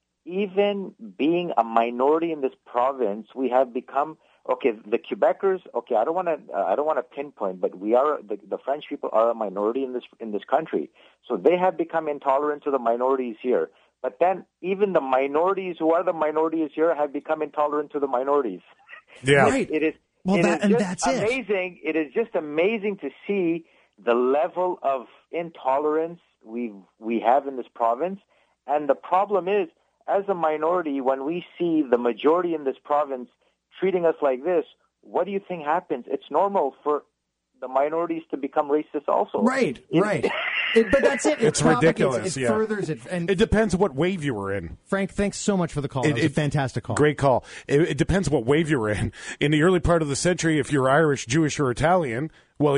even being a minority in this province, we have become, okay, the Quebecers, okay, I don't want to pinpoint, but we are, the French people are a minority in this country. So they have become intolerant to the minorities here. But then even the minorities who are the minorities here have become intolerant to the minorities. Yeah. Right. That's amazing. It is just amazing to see the level of intolerance we have in this province. And the problem is, as a minority, when we see the majority in this province treating us like this, what do you think happens? It's normal for the minorities to become racist also. Right. But that's it. It's ridiculous. It furthers it. And it depends what wave you were in. Frank, thanks so much for the call. It was a fantastic call. Great call. It depends what wave you were in. In the early part of the century, if you're Irish, Jewish, or Italian, well,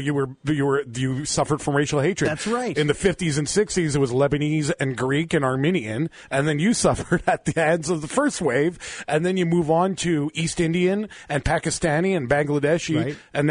you suffered from racial hatred. That's right. In the 50s and 60s, it was Lebanese and Greek and Armenian, and then you suffered at the hands of the first wave, and then you move on to East Indian and Pakistani and Bangladeshi, right. and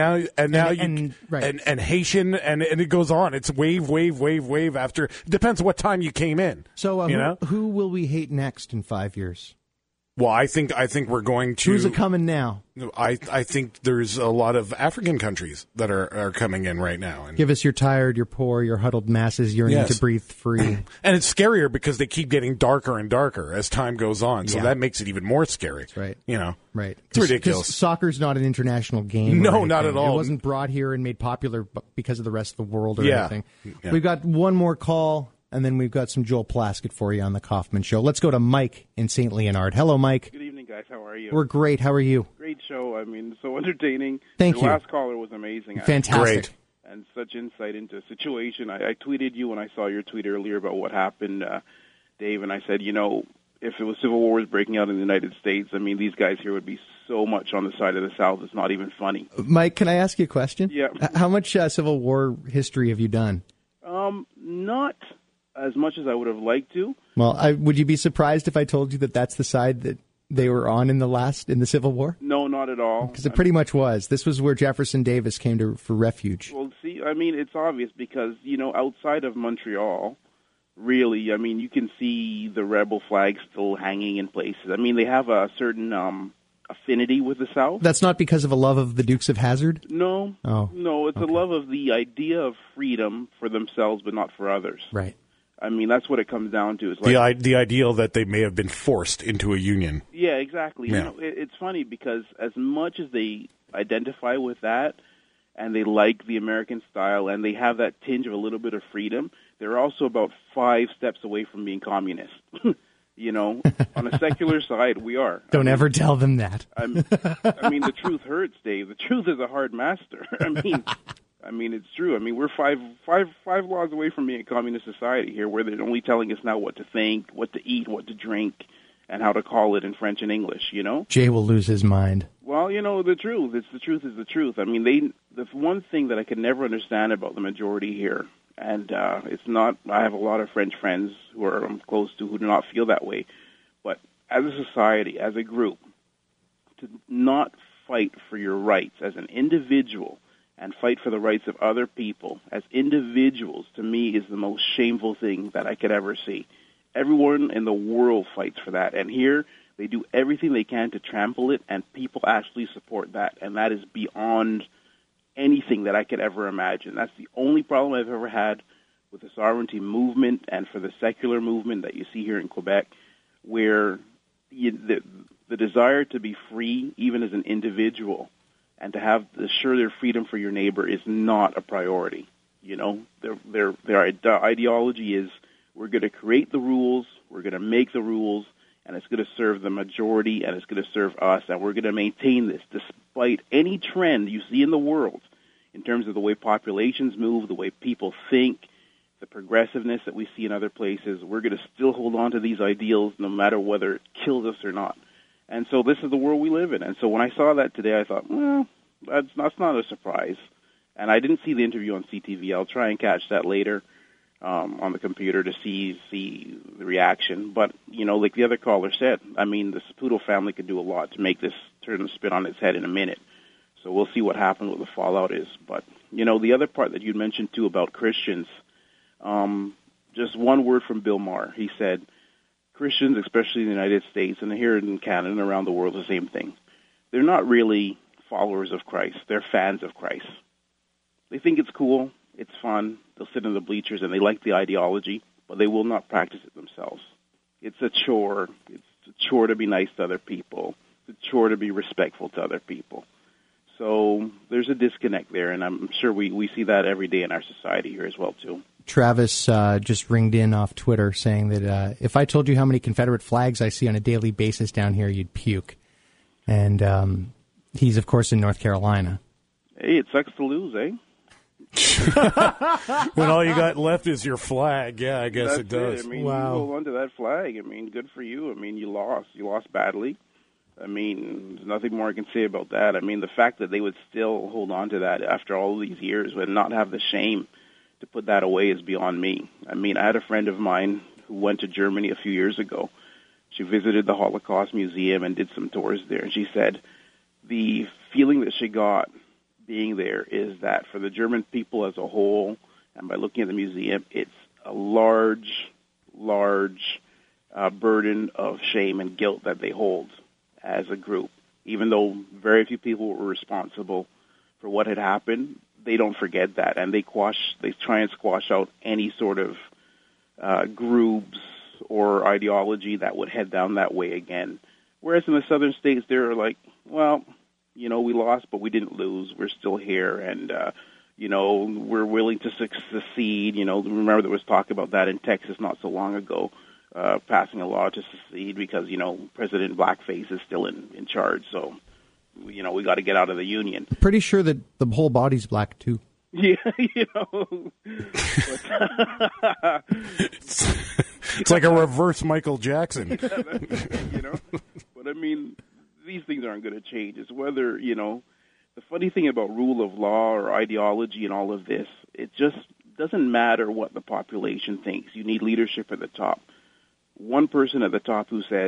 Haitian, and it goes on. It's wave after. It depends what time you came in. So, who will we hate next in 5 years? Well, I think we're going to. Who's it coming now? I think there's a lot of African countries that are coming in right now. And give us your tired, your poor, your huddled masses yearning to breathe free. And it's scarier because they keep getting darker and darker as time goes on. So that makes it even more scary. That's right. You know, right? It's ridiculous. Because soccer's not an international game. No, not at all. It wasn't brought here and made popular because of the rest of the world or anything. Yeah. We've got one more call. And then we've got some Joel Plaskett for you on the Kaufman Show. Let's go to Mike in St. Leonard. Hello, Mike. Good evening, guys. How are you? We're great. How are you? Great show. I mean, so entertaining. Thank you. The last caller was amazing. Fantastic. Great. And such insight into the situation. I tweeted you when I saw your tweet earlier about what happened, Dave, and I said, you know, if it was civil war was breaking out in the United States, I mean, these guys here would be so much on the side of the South, it's not even funny. Mike, can I ask you a question? Yeah. How much Civil War history have you done? Not as much as I would have liked to. Well, would you be surprised if I told you that that's the side they were on in the Civil War? No, not at all. Because it pretty much was. This was where Jefferson Davis came for refuge. Well, see, I mean, it's obvious because, outside of Montreal, really, I mean, you can see the rebel flag still hanging in places. I mean, they have a certain affinity with the South. That's not because of a love of the Dukes of Hazzard? No. Oh. No, it's a love of the idea of freedom for themselves, but not for others. Right. I mean, that's what it comes down to. It's like, the ideal that they may have been forced into a union. Yeah, exactly. Yeah. It's funny because as much as they identify with that and they like the American style and they have that tinge of a little bit of freedom, they're also about 5 steps away from being communist. On a secular side, we are. Don't ever tell them that. I mean, the truth hurts, Dave. The truth is a hard master. I mean, it's true. I mean, we're five laws away from being a communist society here, where they're only telling us now what to think, what to eat, what to drink, and how to call it in French and English. Jay will lose his mind. Well, the truth. The truth is the truth. I mean, the one thing that I could never understand about the majority here, and it's not. I have a lot of French friends who I'm close to who do not feel that way, but as a society, as a group, to not fight for your rights as an individual and fight for the rights of other people as individuals, to me, is the most shameful thing that I could ever see. Everyone in the world fights for that, and here they do everything they can to trample it, and people actually support that, and that is beyond anything that I could ever imagine. That's the only problem I've ever had with the sovereignty movement and for the secular movement that you see here in Quebec, where the desire to be free, even as an individual, and to have assure their freedom for your neighbor is not a priority. Their ideology is we're going to create the rules, we're going to make the rules, and it's going to serve the majority, and it's going to serve us, and we're going to maintain this despite any trend you see in the world in terms of the way populations move, the way people think, the progressiveness that we see in other places. We're going to still hold on to these ideals no matter whether it kills us or not. And so this is the world we live in. And so when I saw that today, I thought, well, that's not a surprise. And I didn't see the interview on CTV. I'll try and catch that later on the computer to see the reaction. But, like the other caller said, I mean, the Saputo family could do a lot to make this turn and spin on its head in a minute. So we'll see what happens, what the fallout is. But, the other part that you mentioned, too, about Christians, just one word from Bill Maher. He said, Christians, especially in the United States and here in Canada and around the world, the same thing. They're not really followers of Christ. They're fans of Christ. They think it's cool, it's fun, they'll sit in the bleachers and they like the ideology, but they will not practice it themselves. It's a chore. It's a chore to be nice to other people. It's a chore to be respectful to other people. So there's a disconnect there, and I'm sure we see that every day in our society here as well, too. Travis just ringed in off Twitter saying that if I told you how many Confederate flags I see on a daily basis down here, you'd puke. And he's, of course, in North Carolina. Hey, it sucks to lose, eh? When all you got left is your flag, yeah, I guess it does. I mean, wow. You hold on to that flag. I mean, good for you. I mean, you lost. You lost badly. I mean, there's nothing more I can say about that. I mean, the fact that they would still hold on to that after all these years and not have the shame to put that away is beyond me. I mean, I had a friend of mine who went to Germany a few years ago. She visited the Holocaust Museum and did some tours there, and she said the feeling that she got being there is that for the German people as a whole, and by looking at the museum, it's a large burden of shame and guilt that they hold as a group. Even though very few people were responsible for what had happened, they don't forget that, and they try and squash out any sort of groups or ideology that would head down that way again. Whereas in the southern states, they're like, well, you know, we lost, but we didn't lose. We're still here, and, you know, we're willing to secede. You know, remember there was talk about that in Texas not so long ago, passing a law to secede because, you know, President Blackface is still in charge. So, you know, we got to get out of the union. Pretty sure that the whole body's black, too. Yeah, you know. It's like a reverse Michael Jackson. You know, but I mean, these things aren't going to change. It's whether, you know, the funny thing about rule of law or ideology and all of this, it just doesn't matter what the population thinks. You need leadership at the top. One person at the top who says,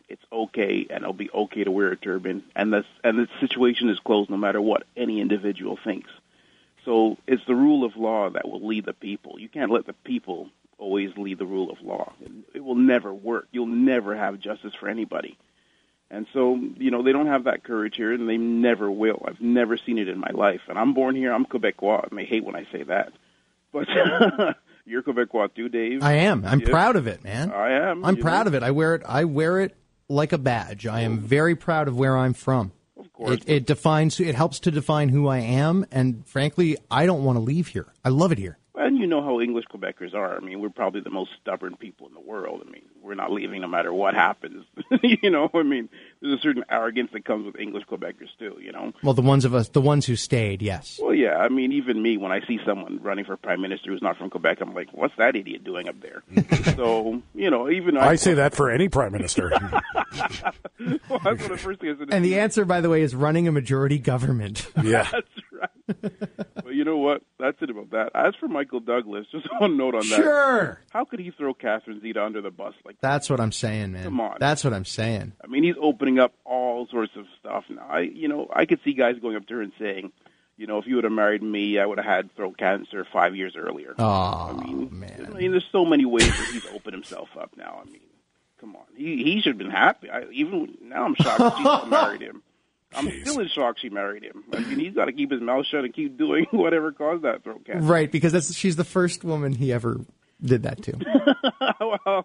it's okay, and it'll be okay to wear a turban, and the situation is closed no matter what any individual thinks. So it's the rule of law that will lead the people. You can't let the people always lead the rule of law. It will never work. You'll never have justice for anybody. And so, you know, they don't have that courage here, and they never will. I've never seen it in my life. And I'm born here. I'm Quebecois, and they hate when I say that. But you're Quebecois too, Dave. I am. I'm Yes. proud of it, man. I am. I'm proud of it. I wear it like a badge. I am very proud of where I'm from. Of course. It helps to define who I am, and frankly, I don't want to leave here. I love it here. And you know how English Quebecers are. I mean, we're probably the most stubborn people in the world. I mean, we're not leaving no matter what happens. You know, I mean, there's a certain arrogance that comes with English Quebecers too, you know. Well, the ones who stayed, yes. Well, yeah, I mean, even me, when I see someone running for prime minister who's not from Quebec, I'm like, what's that idiot doing up there? So, you know, even I say that for any prime minister. Well, that's what the first thing I said. And the answer, by the way, is running a majority government. Yeah. That's right. But you know what? That's it about that. As for Michael Douglas, just one note on that. Sure. How could he throw Catherine Zeta under the bus like that? That's what I'm saying, man. Come on. That's what I'm saying. I mean, he's opening up all sorts of stuff now. I could see guys going up to her and saying, you know, if you would have married me, I would have had throat cancer 5 years earlier. Oh, man. I mean, there's so many ways that he's opened himself up now. I mean, come on. He should have been happy. Even now I'm shocked that she still married him. I'm still in shock she married him. I mean, he's got to keep his mouth shut and keep doing whatever caused that throat cancer. Right, because she's the first woman he ever did that to. Well,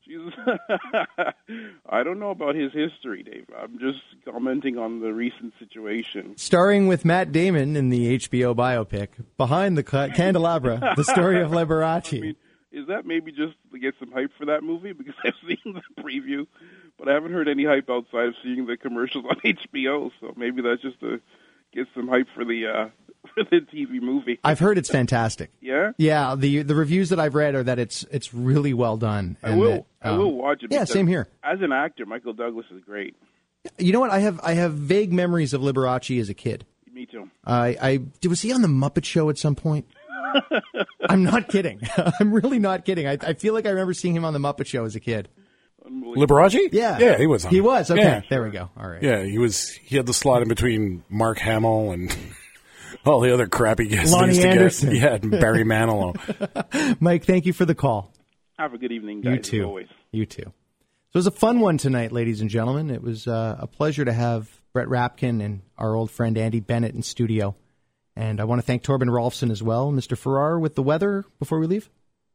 I don't know about his history, Dave. I'm just commenting on the recent situation. Starring with Matt Damon in the HBO biopic, Behind the Candelabra, the story of Liberace. I mean, is that maybe just to get some hype for that movie? Because I've seen the preview, but I haven't heard any hype outside of seeing the commercials on HBO. So maybe that's just to get some hype for the TV movie. I've heard it's fantastic. Yeah? Yeah, the reviews that I've read are that it's really well done. I will watch it. Yeah, same here. As an actor, Michael Douglas is great. You know what? I have vague memories of Liberace as a kid. Me too. Was he on the Muppet Show at some point? I'm not kidding. I'm really not kidding. I feel like I remember seeing him on the Muppet Show as a kid. Liberace? Yeah. Yeah, he was on. He was? Okay, Yeah. There we go. All right. Yeah, he had the slot in between Mark Hamill and all the other crappy guests. Lonnie they used to Anderson. Get. Yeah, and Barry Manilow. Mike, thank you for the call. Have a good evening, guys. You too. As always. You too. So it was a fun one tonight, ladies and gentlemen. It was a pleasure to have Brett Rapkin and our old friend Andy Bennett in studio. And I want to thank Torben Rolfson as well. Mr. Farrar, with the weather before we leave?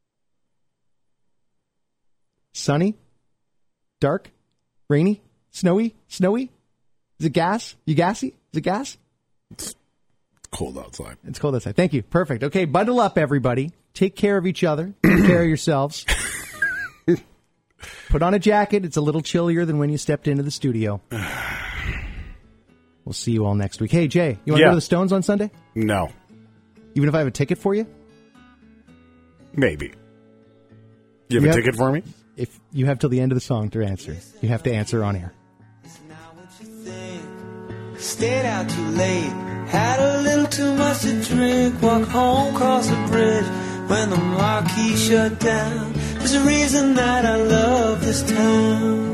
Sunny? Dark? Rainy? Snowy? Snowy? Is it gas? You gassy? Is it gas? It's cold outside. It's cold outside. Thank you. Perfect. Okay, bundle up, everybody. Take care of each other. Take care of yourselves. Put on a jacket. It's a little chillier than when you stepped into the studio. We'll see you all next week. Hey, Jay, you want to go to the Stones on Sunday? No. Even if I have a ticket for you? Maybe. You have a ticket for me? If you have till the end of the song to answer. You have to answer on air. Stayed out too late, had a little too much to drink, walk home, cross the bridge when the marquee shut down. There's a reason that I love this town.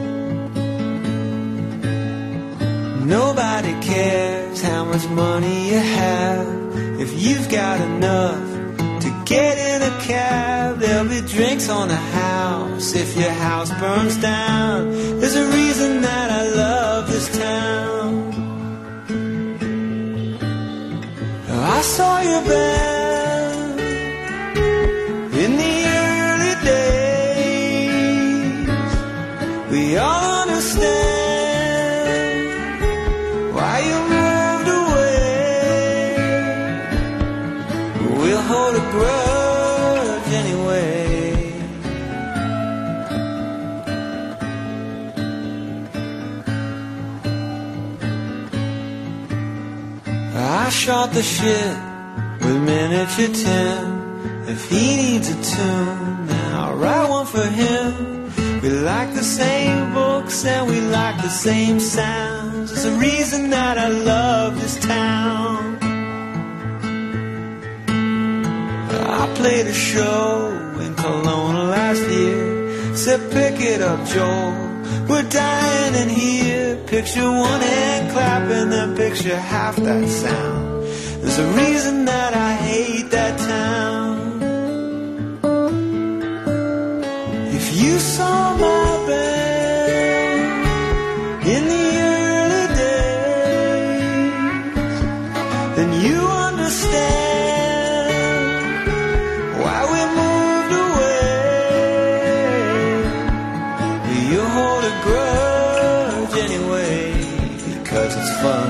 Nobody cares how much money you have. If you've got enough to get in a cab, there'll be drinks on the house if your house burns down. There's a reason that I love this town. I saw your band in the early days. We all understand why you moved away. We'll hold a grudge anyway. I shot the shit with miniature Tim. If he needs a tune, then I'll write one for him. We like the same books and we like the same sounds. There's a reason that I love this town. I played a show in Kelowna last year. Said pick it up, Joel. We're dying in here. Picture one hand clapping, then picture half that sound. There's a reason that I hate that town. If you saw my band in the early days, then you understand why we moved away. You hold a grudge anyway, because it's fun.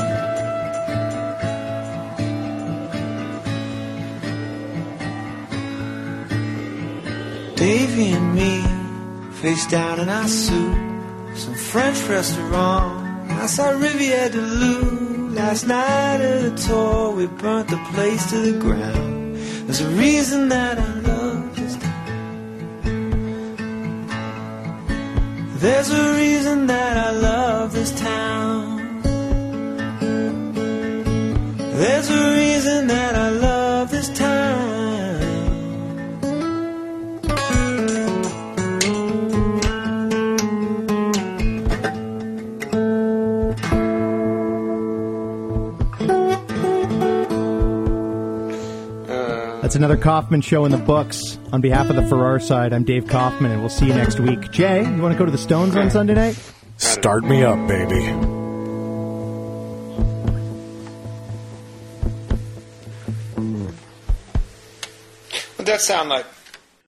Davy and me, face down in our soup, some French restaurant outside Riviera de Lou. Last night at a tour, we burnt the place to the ground. There's a reason that I love this town. There's a reason that I love this town. There's a reason that I love this town. That's another Kaufman show in the books. On behalf of the Farrar side, I'm Dave Kaufman, and we'll see you next week. Jay, you want to go to the Stones on Sunday night? Start me up, baby. What'd that sound like?